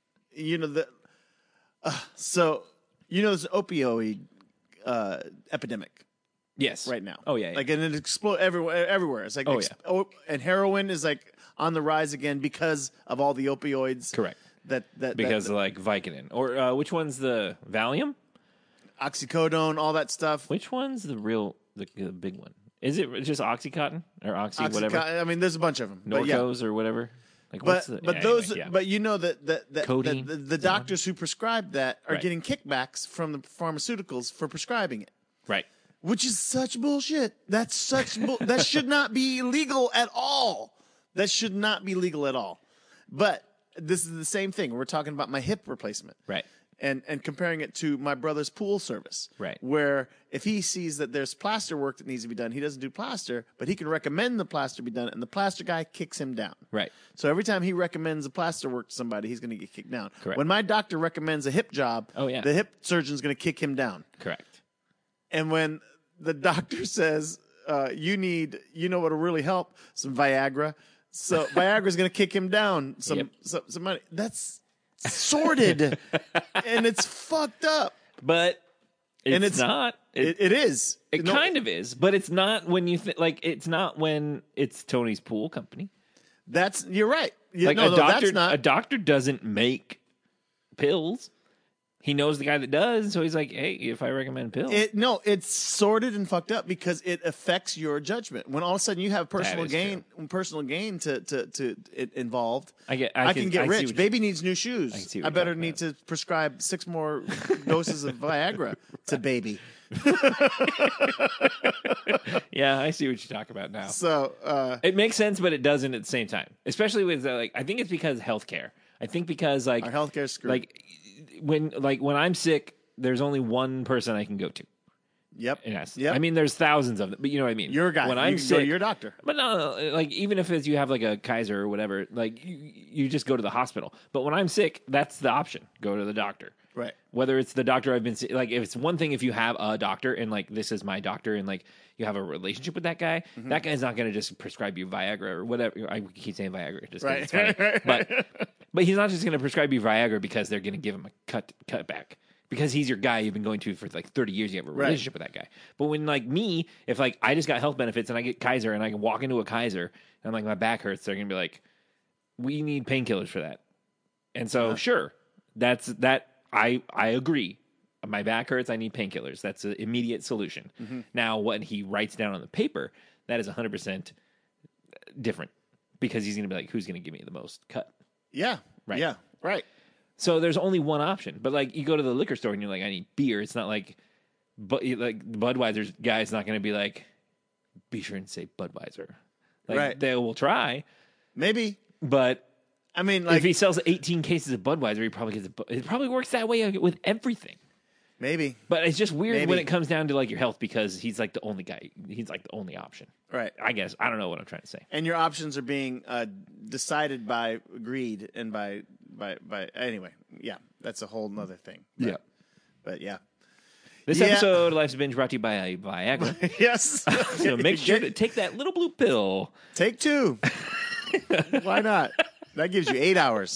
B: so there's an opioid epidemic
A: Yes.
B: right now.
A: Oh, yeah.
B: Like and it explodes everywhere. Everywhere. It's like and heroin is like on the rise again because of all the opioids.
A: Correct. Because like Vicodin. Or which one's the Valium?
B: oxycodone, all that stuff.
A: Which one's the big one? Is it just Oxycontin or Oxy whatever?
B: I mean, there's a bunch of them. But yeah.
A: Norcos or whatever? Like,
B: But
A: what's the,
B: but
A: yeah,
B: those
A: anyway, yeah.
B: but you know that
A: Codeine?
B: the doctors who prescribe that are
A: Right.
B: getting kickbacks from the pharmaceuticals for prescribing it,
A: Right.
B: which is such bullshit. That's such that should not be legal at all. That should not be legal at all. But this is the same thing. We're talking about my hip replacement.
A: Right.
B: And comparing it to my brother's pool service.
A: Right.
B: Where if he sees that there's plaster work that needs to be done, he doesn't do plaster, but he can recommend the plaster be done, and the plaster guy kicks him down.
A: Right.
B: So every time he recommends a plaster work to somebody, he's going to get kicked down.
A: Correct.
B: When my doctor recommends a hip job,
A: Oh, yeah.
B: the hip surgeon's going to kick him down.
A: Correct.
B: And when the doctor says, you know what'll really help? Some Viagra. So Viagra's going to kick him down some money. That's sorted and it's fucked up.
A: But it's,
B: And it's
A: not.
B: It is.
A: It kind of is, but it's not when you like. It's not when it's Tony's pool company.
B: You're right.
A: Like
B: no,
A: a doctor,
B: that's not.
A: a doctor doesn't make pills. He knows the guy that does, so he's like, "Hey, if I recommend pills,
B: It's sorted and fucked up because it affects your judgment. When all of a sudden you have personal
A: is
B: gain to it involved.
A: I
B: can
A: see
B: get
A: what
B: rich.
A: you-
B: Baby needs new shoes.
A: see what
B: I
A: you're
B: better
A: talking
B: need to prescribe 6 more doses of Viagra to baby.
A: yeah, I see what you're talking about now."
B: So
A: It makes sense, but it doesn't at the same time. Especially with like, I think it's because healthcare. I think because like
B: our healthcare screwed.
A: like when I'm sick, there's only one person I can go to.
B: Yep.
A: Yes.
B: Yep.
A: I mean, there's thousands of them, but you know what I mean.
B: You're a guy.
A: When
B: You
A: I'm
B: can
A: sick,
B: go to your doctor.
A: But no, like even if it's you have like a Kaiser or whatever, like you just go to the hospital. But when I'm sick, that's the option. Go to the doctor.
B: Right.
A: Whether it's the doctor I've been like, if it's one thing if you have a doctor and like this is my doctor and like you have a relationship with that guy, that guy's not going to just prescribe you Viagra or whatever. I keep saying Viagra just because it's funny. But he's not just going to prescribe you Viagra because they're going to give him a cut back. Because he's your guy you've been going to for like 30 years. You have a relationship with that guy. But when like me, if like I just got health benefits and I get Kaiser and I can walk into a Kaiser and like my back hurts, they're going to be like, we need painkillers for that. And so sure, that's that. I agree. My back hurts. I need painkillers. That's an immediate solution. Now, what he writes down on the paper, that is 100% different because he's going to be like, who's going to give me the most cut?
B: Yeah.
A: Right.
B: Yeah. Right.
A: So there's only one option. But like you go to the liquor store and you're like, I need beer. It's not like, but like Budweiser's guy's not going to be like, be sure and say Budweiser. Like they will try.
B: Maybe.
A: But
B: I mean, like,
A: if he sells 18 cases of Budweiser, he probably gets it probably works that way with everything.
B: Maybe.
A: But it's just weird when it comes down to like your health because he's like the only guy. He's like the only option.
B: Right.
A: I guess. I don't know what I'm trying to say.
B: And your options are being decided by greed and by anyway. Yeah. That's a whole nother thing. But yeah.
A: This episode of Life's Binge brought to you by Viagra.
B: Yes.
A: So make sure to take that little blue pill.
B: Take 2. Why not? That gives you 8 hours.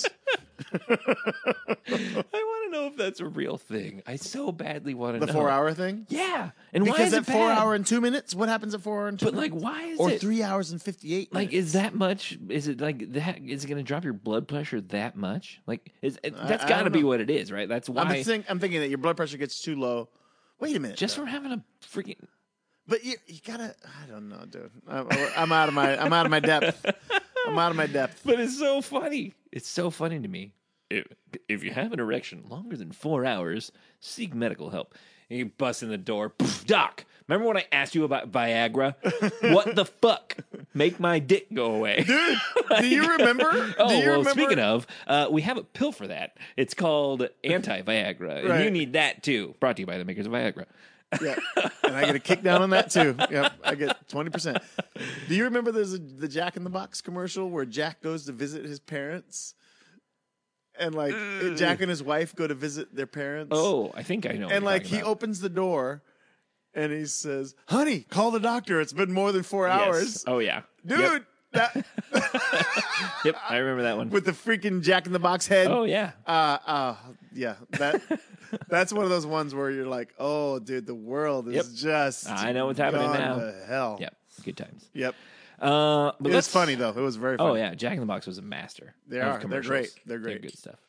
A: I want to know if that's a real thing. I so badly want to know.
B: The 4-hour thing?
A: Yeah. And
B: because
A: why is
B: at
A: it
B: 4
A: bad?
B: hour and 2 minutes? What happens at 4 hour and 2 minutes?
A: But like, why is
B: or
A: it?
B: 3 hours and 58
A: like,
B: minutes?
A: is that much? Is it like that? Is it going to drop your blood pressure that much? Like, that's got to be what it is, right? That's why.
B: I'm thinking that your blood pressure gets too low. Wait a minute.
A: Just from having a freaking.
B: But you gotta. I don't know, dude. I'm out of my depth. I'm out of my depth.
A: But it's so funny. It's so funny to me. If you have an erection longer than 4 hours, seek medical help. And you bust in the door. Poof, Doc, remember when I asked you about Viagra? What the fuck? Make my dick go away.
B: Dude, do you remember?
A: Speaking of, we have a pill for that. It's called anti-Viagra. And you need that too. Brought to you by the makers of Viagra.
B: Yeah, and I get a kick down on that too. Yep, I get 20%. Do you remember there's the Jack in the Box commercial where Jack goes to visit his parents? And like Jack and his wife go to visit their parents.
A: Oh, I think I know.
B: And like he opens the door, and he says, "Honey, call the doctor. It's been more than 4 hours."
A: Oh yeah,
B: dude.
A: Yep. Yep, I remember that one
B: with the freaking Jack in the Box head.
A: Oh yeah,
B: yeah. That's one of those ones where you're like, "Oh, dude, the world is just."
A: I know what's happening now.
B: To hell.
A: Yep, good times.
B: Yep.
A: But
B: it was funny though. It was very funny.
A: Oh yeah, Jack in the Box was a master.
B: They're great. They're great.
A: They're good stuff.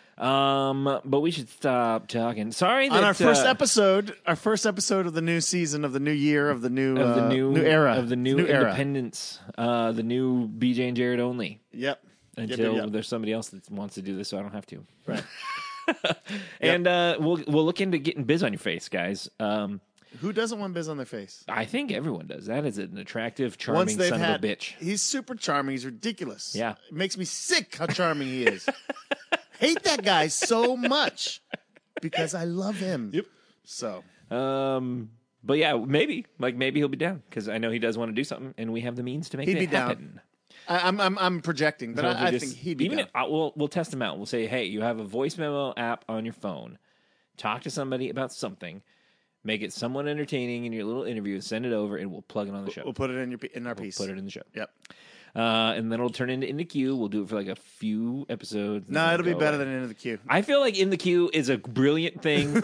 A: But we should stop talking. Sorry that
B: on our first episode of the new season of the new year of the new new era
A: of the new independence, the new BJ and Jared only.
B: Yep.
A: Until there's somebody else that wants to do this, so I don't have to.
B: Right.
A: And we'll look into getting biz on your face, guys.
B: Who doesn't want biz on their face?
A: I think everyone does. That is an attractive, charming son of a bitch.
B: He's super charming. He's ridiculous.
A: Yeah.
B: It makes me sick how charming he is. Hate that guy so much because I love him.
A: Yep.
B: So.
A: But yeah, maybe he'll be down because I know he does want to do something, and we have the means to make it happen.
B: I'm projecting, but I think he'd be down.
A: We'll test him out. We'll say, hey, you have a voice memo app on your phone. Talk to somebody about something. Make it somewhat entertaining in your little interview. Send it over, and we'll plug it on the show.
B: We'll put it in our piece.
A: Put it in the show.
B: Yep.
A: And then it'll turn into In the Queue. We'll do it for like a few episodes.
B: No, it'll be better than Into the Queue.
A: I feel like In the Queue is a brilliant thing.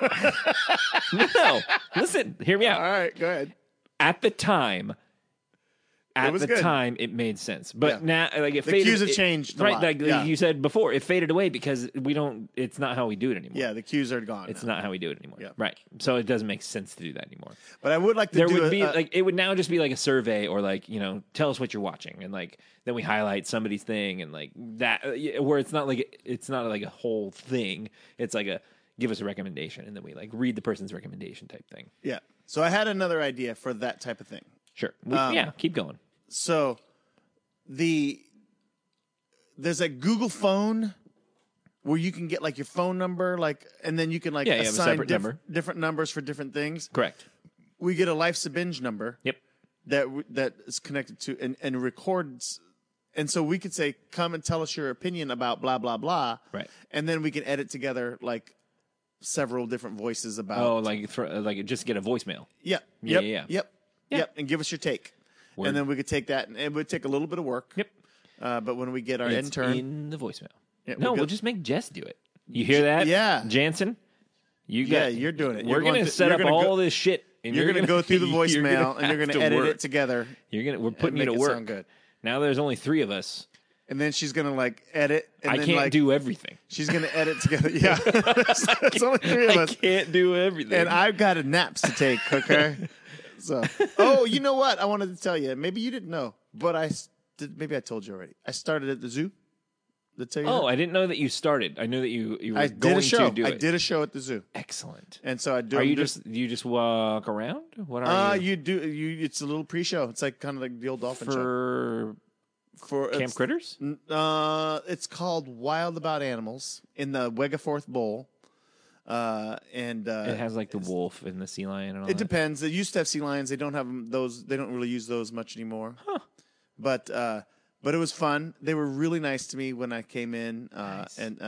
A: No, listen, hear me out.
B: All right, go ahead.
A: At the time, it made sense. But now, like it faded.
B: The cues have changed,
A: right? Like you said before, it faded away because we don't. It's not how we do it anymore.
B: Yeah, the cues are gone.
A: It's not how we do it anymore. Yeah. Right. So it doesn't make sense to do that anymore.
B: But I would like to.
A: It would now just be like a survey or like tell us what you're watching and like then we highlight somebody's thing and like that where it's not like a whole thing. It's like a give us a recommendation and then we like read the person's recommendation type thing.
B: Yeah. So I had another idea for that type of thing.
A: Sure. Keep going.
B: So there's a Google phone where you can get like your phone number, like, and then you can like
A: Yeah, you have a
B: assign
A: separate number.
B: different numbers for different things.
A: Correct.
B: We get a Life's a Binge number.
A: Yep.
B: That is connected to and records. And so we could say, come and tell us your opinion about blah, blah, blah.
A: Right.
B: And then we can edit together like several different voices about.
A: Oh, like just get a voicemail.
B: Yep.
A: Yeah,
B: Yep.
A: yeah.
B: Yep.
A: Yeah.
B: Yep. And give us your take.
A: Word.
B: And then we could take that, and it would take a little bit of work.
A: Yep.
B: But when we get our
A: It's
B: intern.
A: in the voicemail.
B: Yeah,
A: No, we'll just make Jess do it. You hear that?
B: Yeah.
A: Jansen?
B: Yeah, you're doing it.
A: We're going to set up all this shit. And
B: You're going to go through the voicemail, and you're going to edit
A: work.
B: it together.
A: We're putting you
B: make
A: to
B: it
A: work.
B: sound good.
A: Now there's only 3 of us.
B: And then she's going to like edit. And
A: I
B: then,
A: can't
B: like,
A: do everything.
B: She's going to edit together. Yeah. It's only 3 of
A: I
B: us.
A: can't do everything.
B: And I've got a naps to take, okay? So, you know what? I wanted to tell you. Maybe you didn't know, but maybe I told you already. I started at the zoo. Did I tell you that?
A: I didn't know that you started. I knew that you were
B: I
A: going
B: did a show.
A: to do it.
B: I did a show at the zoo.
A: Excellent.
B: And so I do.
A: Are you do you just walk around? What are you?
B: It's a little pre-show. It's like kind of like the old dolphin show. For
A: Camp Critters?
B: It's called Wild About Animals in the Wegaforth Bowl. It
A: has like the wolf and the sea lion and all that.
B: It depends. They used to have sea lions. They don't have those. They don't really use those much anymore.
A: Huh.
B: But it was fun. They were really nice to me when I came in,
A: Nice.
B: and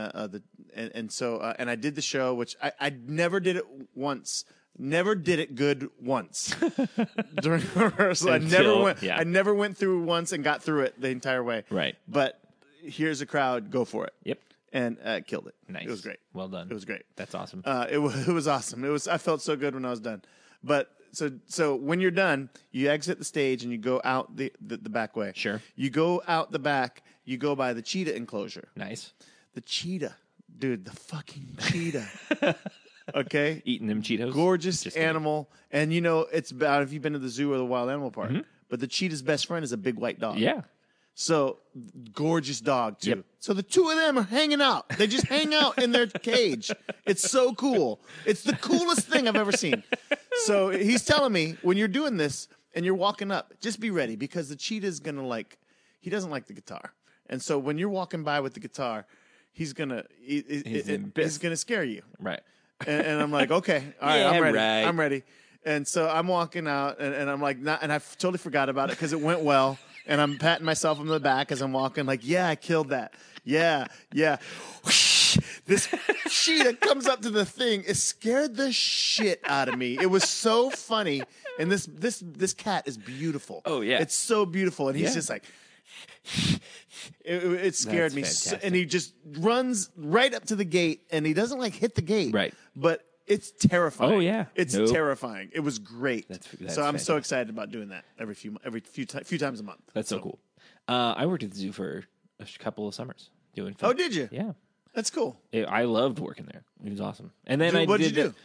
B: I did the show, which I never did it once. Never did it good once during rehearsal. I never went through once and got through it the entire way.
A: Right.
B: But here's a crowd. Go for it.
A: Yep.
B: And killed it.
A: Nice.
B: It was great.
A: Well done.
B: It was great.
A: That's awesome.
B: It was awesome. I felt so good when I was done. But so when you're done, you exit the stage and you go out the back way.
A: Sure.
B: You go out the back. You go by the cheetah enclosure.
A: Nice.
B: The cheetah, dude. The fucking cheetah. Okay.
A: Eating them Cheetos.
B: Gorgeous
A: Just
B: animal, and it's about if you've been to the zoo or the wild animal park. But the cheetah's best friend is a big white dog.
A: Yeah.
B: So gorgeous dog too.
A: Yep.
B: So the 2 of them are hanging out. They just hang out in their cage. It's so cool. It's the coolest thing I've ever seen. So he's telling me when you're doing this and you're walking up, just be ready because the cheetah's gonna he doesn't like the guitar, and so when you're walking by with the guitar, he's gonna scare you.
A: Right.
B: And I'm like, okay, all right,
A: Yeah,
B: I'm ready.
A: right.
B: I'm ready. And so I'm walking out, and I'm like, and I totally forgot about it because it went well. And I'm patting myself on the back as I'm walking, like, yeah, I killed that. Yeah. This cheetah comes up to the thing. It scared the shit out of me. It was so funny. And this cat is beautiful.
A: Oh, yeah.
B: It's so beautiful. And he's
A: Yeah.
B: just like, it scared
A: That's
B: me.
A: fantastic.
B: And he just runs right up to the gate, and he doesn't hit the gate.
A: Right.
B: But it's terrifying.
A: Oh, yeah.
B: It's
A: Nope.
B: terrifying. It was great.
A: That's
B: so I'm so
A: fantastic.
B: excited about doing that every few times a month.
A: That's so cool. I worked at the zoo for a couple of summers doing film.
B: Oh, did you?
A: Yeah.
B: That's cool.
A: I loved working there. It was awesome. And then
B: What did you do?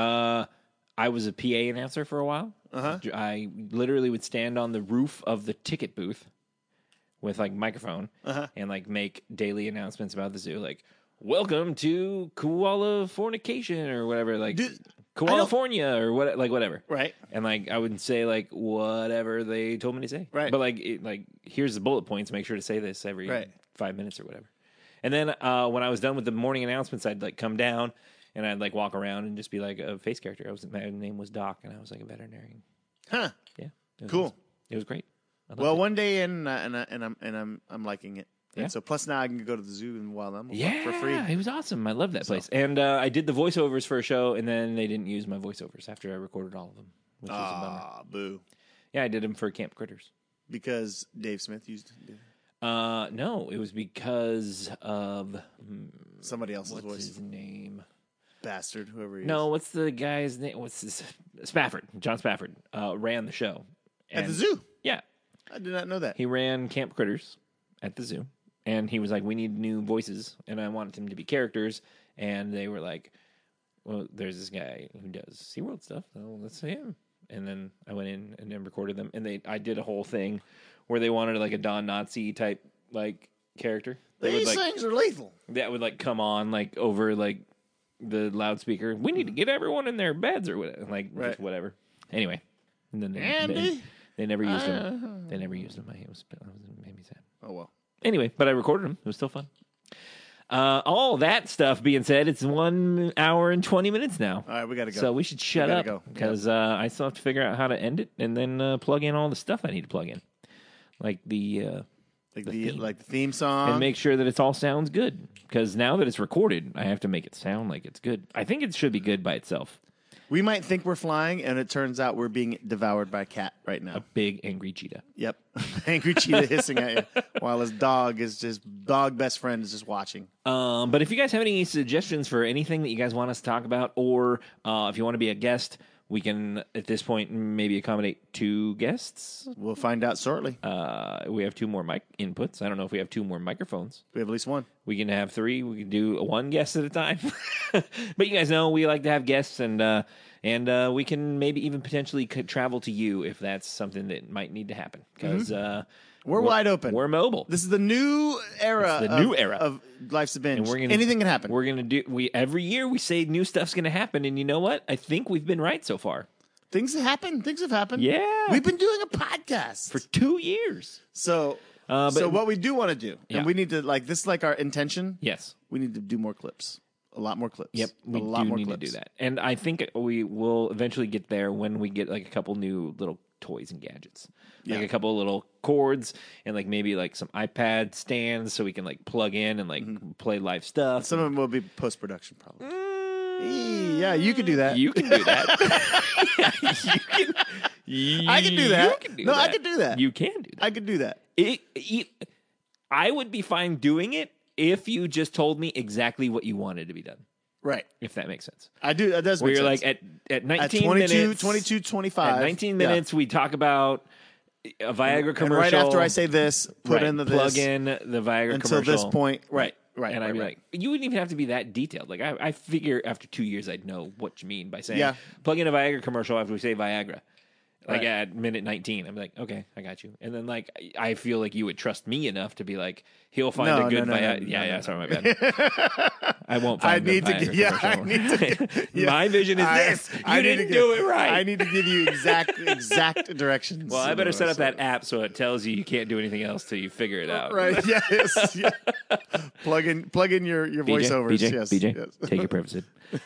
A: I was a PA announcer for a while.
B: Uh-huh.
A: I literally would stand on the roof of the ticket booth with microphone and make daily announcements about the zoo, like welcome to koala fornication or whatever, California or whatever.
B: Right.
A: And I would say whatever they told me to say.
B: Right.
A: But here's the bullet points. Make sure to say this every 5 minutes or whatever. And then when I was done with the morning announcements, I'd come down and I'd walk around and just be like a face character. My name was Doc, and I was a veterinarian.
B: Huh.
A: Yeah. It was
B: Cool.
A: awesome. It was great. I loved
B: Well,
A: it.
B: one day and I'm liking it.
A: Yeah.
B: And so plus now I can go to the zoo and wild animal
A: Yeah,
B: for free.
A: it was awesome. I love that place. And I did the voiceovers for a show, and then they didn't use my voiceovers after I recorded all of them, which was a bummer.
B: Ah, boo.
A: Yeah, I did them for Camp Critters.
B: Because Dave Smith used it.
A: No, it was because of
B: Somebody else's
A: what's
B: voice.
A: his name?
B: Bastard, whoever he is.
A: No, what's the guy's name? What's his Spafford? John Spafford ran the show
B: At the
A: And-
B: zoo.
A: Yeah,
B: I did not know that.
A: he ran Camp Critters at the zoo, and he was like, "We need new voices," and I wanted them to be characters, and they were like, "Well, there's this guy who does SeaWorld stuff, so let's say him." And then I went in and then recorded them, and I did a whole thing where they wanted a Don Nazi type character. They
B: These
A: would,
B: things are lethal.
A: that would come on over the loudspeaker. We need to get everyone in their beds or whatever,
B: Right.
A: just whatever. Anyway, and then
B: Andy?
A: they never used them. They never used them. It made me sad.
B: Oh, well.
A: Anyway, but I recorded them. It was still fun. All that stuff being said, it's 1 hour and 20 minutes now.
B: All right, we got to go.
A: So we should shut up because I still have to figure out how to end it and then plug in all the stuff I need to plug in, like the
B: theme song,
A: and make sure that it all sounds good. Because now that it's recorded, I have to make it sound like it's good. I think it should be good by itself.
B: We might think we're flying, and it turns out we're being devoured by a cat right now.
A: A big angry cheetah.
B: Yep, angry cheetah hissing at you while his dog best friend is just watching.
A: But if you guys have any suggestions for anything that you guys want us to talk about, or if you want to be a guest, we can at this point maybe accommodate 2 guests.
B: We'll find out shortly.
A: We have 2 more mic inputs. I don't know if we have 2 more microphones.
B: We have at least 1.
A: We can have 3. We can do 1 guest at a time. But you guys know we like to have guests, and we can maybe even potentially travel to you if that's something that might need to happen. Because
B: we're wide open.
A: We're mobile.
B: This is the new era. Of Life's a Binge. And anything can happen.
A: We're gonna do. Every year we say new stuff's gonna happen, and you know what? I think we've been right so far.
B: Things have happened. Things have happened.
A: Yeah,
B: we've been doing a podcast
A: for 2 years.
B: So what we do want to do, and we need to this is like our intention.
A: Yes,
B: we need to do more clips. A lot more clips.
A: Yep, we need to do that. And I think we will eventually get there when we get like a couple new little toys and gadgets. Like a couple of little cords and like maybe like some iPad stands so we can like plug in and like play live stuff.
B: Some of them will be post-production probably. Yeah, you can do that.
A: You can do that.
B: I can do that.
A: You can do
B: that.
A: I
B: can do that.
A: You can do that.
B: I can do that.
A: I would be fine doing it if you just told me exactly what you wanted to be done.
B: Right.
A: If that makes sense.
B: I do. That does
A: make sense. Where
B: you're
A: like at 19 minutes.
B: 22, 25.
A: At 19 minutes, we talk about a Viagra commercial.
B: And right after I say this, put in the
A: plug in the Viagra
B: until
A: commercial.
B: Until this point. Right.
A: And I'd be like, you wouldn't even have to be that detailed. Like, I figure after 2 years, I'd know what you mean by saying, plug in a Viagra commercial after we say Viagra. Like at minute 19, I'm like, okay, I got you. And then like, I feel like you would trust me enough to be like, he'll find a good Viagra. Yeah, sorry, my bad. I won't find a Viagra commercial. My vision is this. You didn't do it right.
B: I need to give you exact directions.
A: Well, I better set up that app so it tells you can't do anything else till you figure it out.
B: Right, yes. Yeah. Plug in your voiceovers.
A: BJ, take your Prevacid.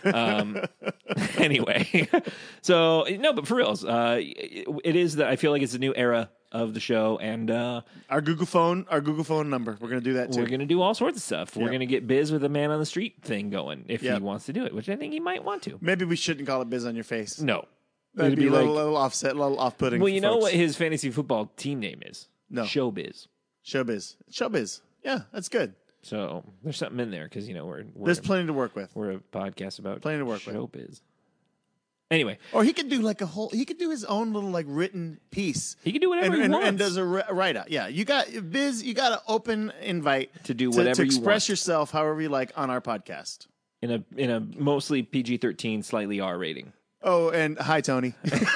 A: Anyway, so no, but for reals, it is that I feel like it's a new era of the show, and
B: our Google phone number. We're gonna do that too.
A: We're gonna do all sorts of stuff. We're gonna get Biz with a man on the street thing going if he wants to do it, which I think he might want to.
B: Maybe we shouldn't call it Biz on your face.
A: No,
B: that'd be a little offset, a little off-putting.
A: Well, you know what his fantasy football team name is?
B: No,
A: Showbiz.
B: Yeah, that's good.
A: So there's something in there because
B: there's plenty to work with.
A: We're a podcast about
B: plenty to work with.
A: Showbiz. Anyway,
B: or he could do like he could do his own little like written piece.
A: He can do whatever he wants
B: and does a write out. Yeah, you got Biz. You got an open invite
A: to do whatever
B: to express
A: you want.
B: yourself however you like on our podcast
A: in a mostly PG-13, slightly R rating.
B: Oh, and hi Tony.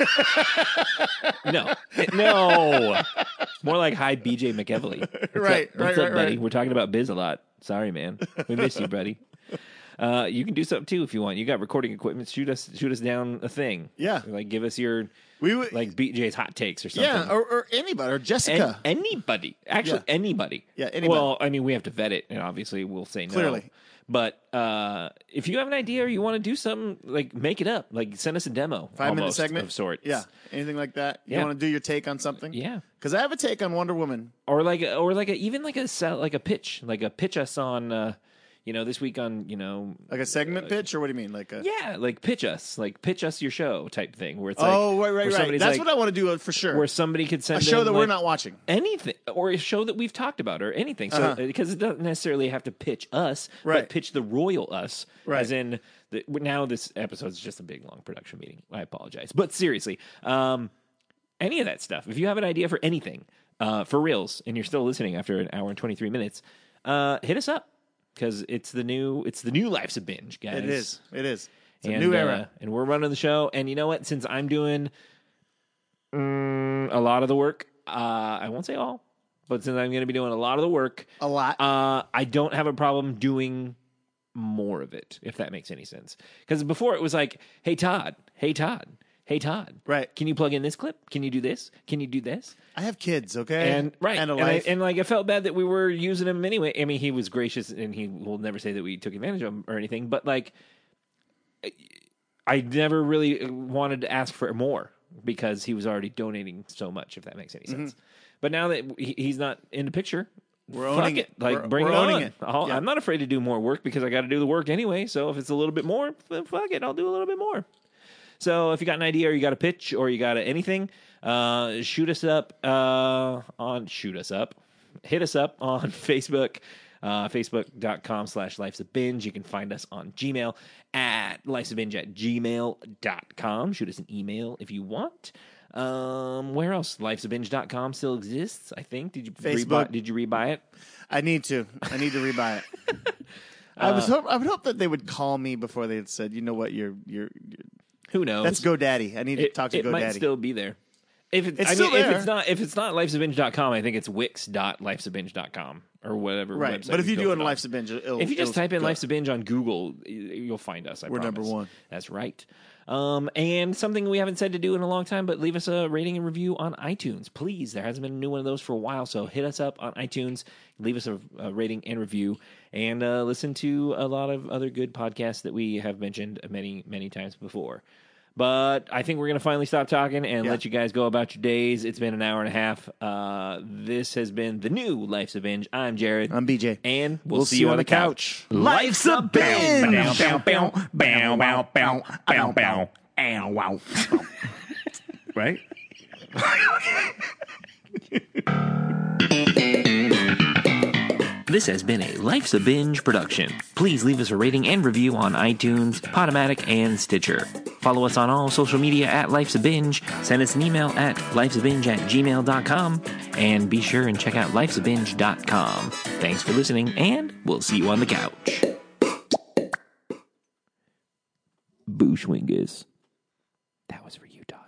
A: No, more like hi BJ McEvely. What's up, buddy? We're talking about Biz a lot. Sorry, man. We miss you, buddy. You can do something too if you want. You got recording equipment. Shoot us down a thing.
B: Yeah,
A: like give us your like BJ's hot takes or something.
B: Yeah, or anybody, or Jessica.
A: Anybody, actually, anybody.
B: Yeah, anybody.
A: Well, I mean, we have to vet it, and obviously, we'll say no.
B: Clearly.
A: But if you have an idea or you want to do something, like make it up. Like send us a demo.
B: 5-minute segment
A: of sorts.
B: Yeah, anything like that. You want to do your take on something?
A: Yeah,
B: because I have a take on Wonder Woman.
A: Or even like a pitch, like a pitch us on. This week on,
B: like a segment pitch, or what do you mean? Like
A: pitch us your show type thing where it's
B: right. That's what I want to do for sure.
A: Where somebody could send
B: a show that we're not watching,
A: anything, or a show that we've talked about, or anything. So because it doesn't necessarily have to pitch us, but pitch the royal us, as in now this episode is just a big long production meeting. I apologize, but seriously, any of that stuff. If you have an idea for anything, for reals, and you're still listening after an hour and 23 minutes, hit us up. Because it's the new Life's a Binge, guys.
B: It is. It's a new era,
A: and we're running the show. And you know what? Since I'm doing a lot of the work, I won't say all, but since I'm going to be doing a lot of the work, I don't have a problem doing more of it, if that makes any sense. Because before it was like, hey Todd, hey hey, Todd,
B: Right.
A: can you plug in this clip? Can you do this? Can you do this?
B: I have kids, okay?
A: And
B: And a life.
A: and I felt bad that we were using him anyway. I mean, he was gracious, and he will never say that we took advantage of him or anything. But like, I never really wanted to ask for more because he was already donating so much. If that makes any sense. But now that he's not in the picture,
B: We're owning
A: fuck
B: it.
A: Like, bring
B: we're
A: it
B: owning
A: on.
B: it.
A: Yeah. I'm not afraid to do more work because I got to do the work anyway. So if it's a little bit more, then fuck it, I'll do a little bit more. So if you got an idea or you got a pitch or you got anything, hit us up on Facebook, facebook.com/lifesabinge. You can find us on Gmail at lifesabinge@gmail.com. Shoot us an email if you want. Where else? Lifesabinge.com still exists, I think. Did you
B: Facebook.
A: Did you rebuy it?
B: I need to rebuy it. I would hope that they would call me before they had said, you know what, you're
A: Who knows?
B: that's GoDaddy. I need to talk to
A: it
B: GoDaddy.
A: might still be there. If
B: It's still there.
A: if it's not lifesabinge.com, I think it's wix.lifesabinge.com or whatever.
B: Right.
A: website
B: But if
A: we
B: you do
A: built
B: it on
A: on.
B: Life's a Binge,
A: If you just type in
B: go.
A: Life's a Binge on Google, you'll find us.
B: We're number
A: promise.
B: one.
A: That's right. And something we haven't said to do in a long time, but leave us a rating and review on iTunes, please. There hasn't been a new one of those for a while, so hit us up on iTunes, leave us a rating and review, and listen to a lot of other good podcasts that we have mentioned many, many times before. But I think we're going to finally stop talking and let you guys go about your days. It's been an hour and a half. This has been the new Life's a Binge. I'm Jared.
B: I'm BJ.
A: And we'll see you on the couch.
B: Life's a Binge!
C: Right?
A: This has been a Life's a Binge production. Please leave us a rating and review on iTunes, Podomatic, and Stitcher. Follow us on all social media at Life's a Binge. Send us an email at lifesabinge@gmail.com. And be sure and check out lifesabinge.com. Thanks for listening, and we'll see you on the couch. Bushwingus. That was for you, Todd.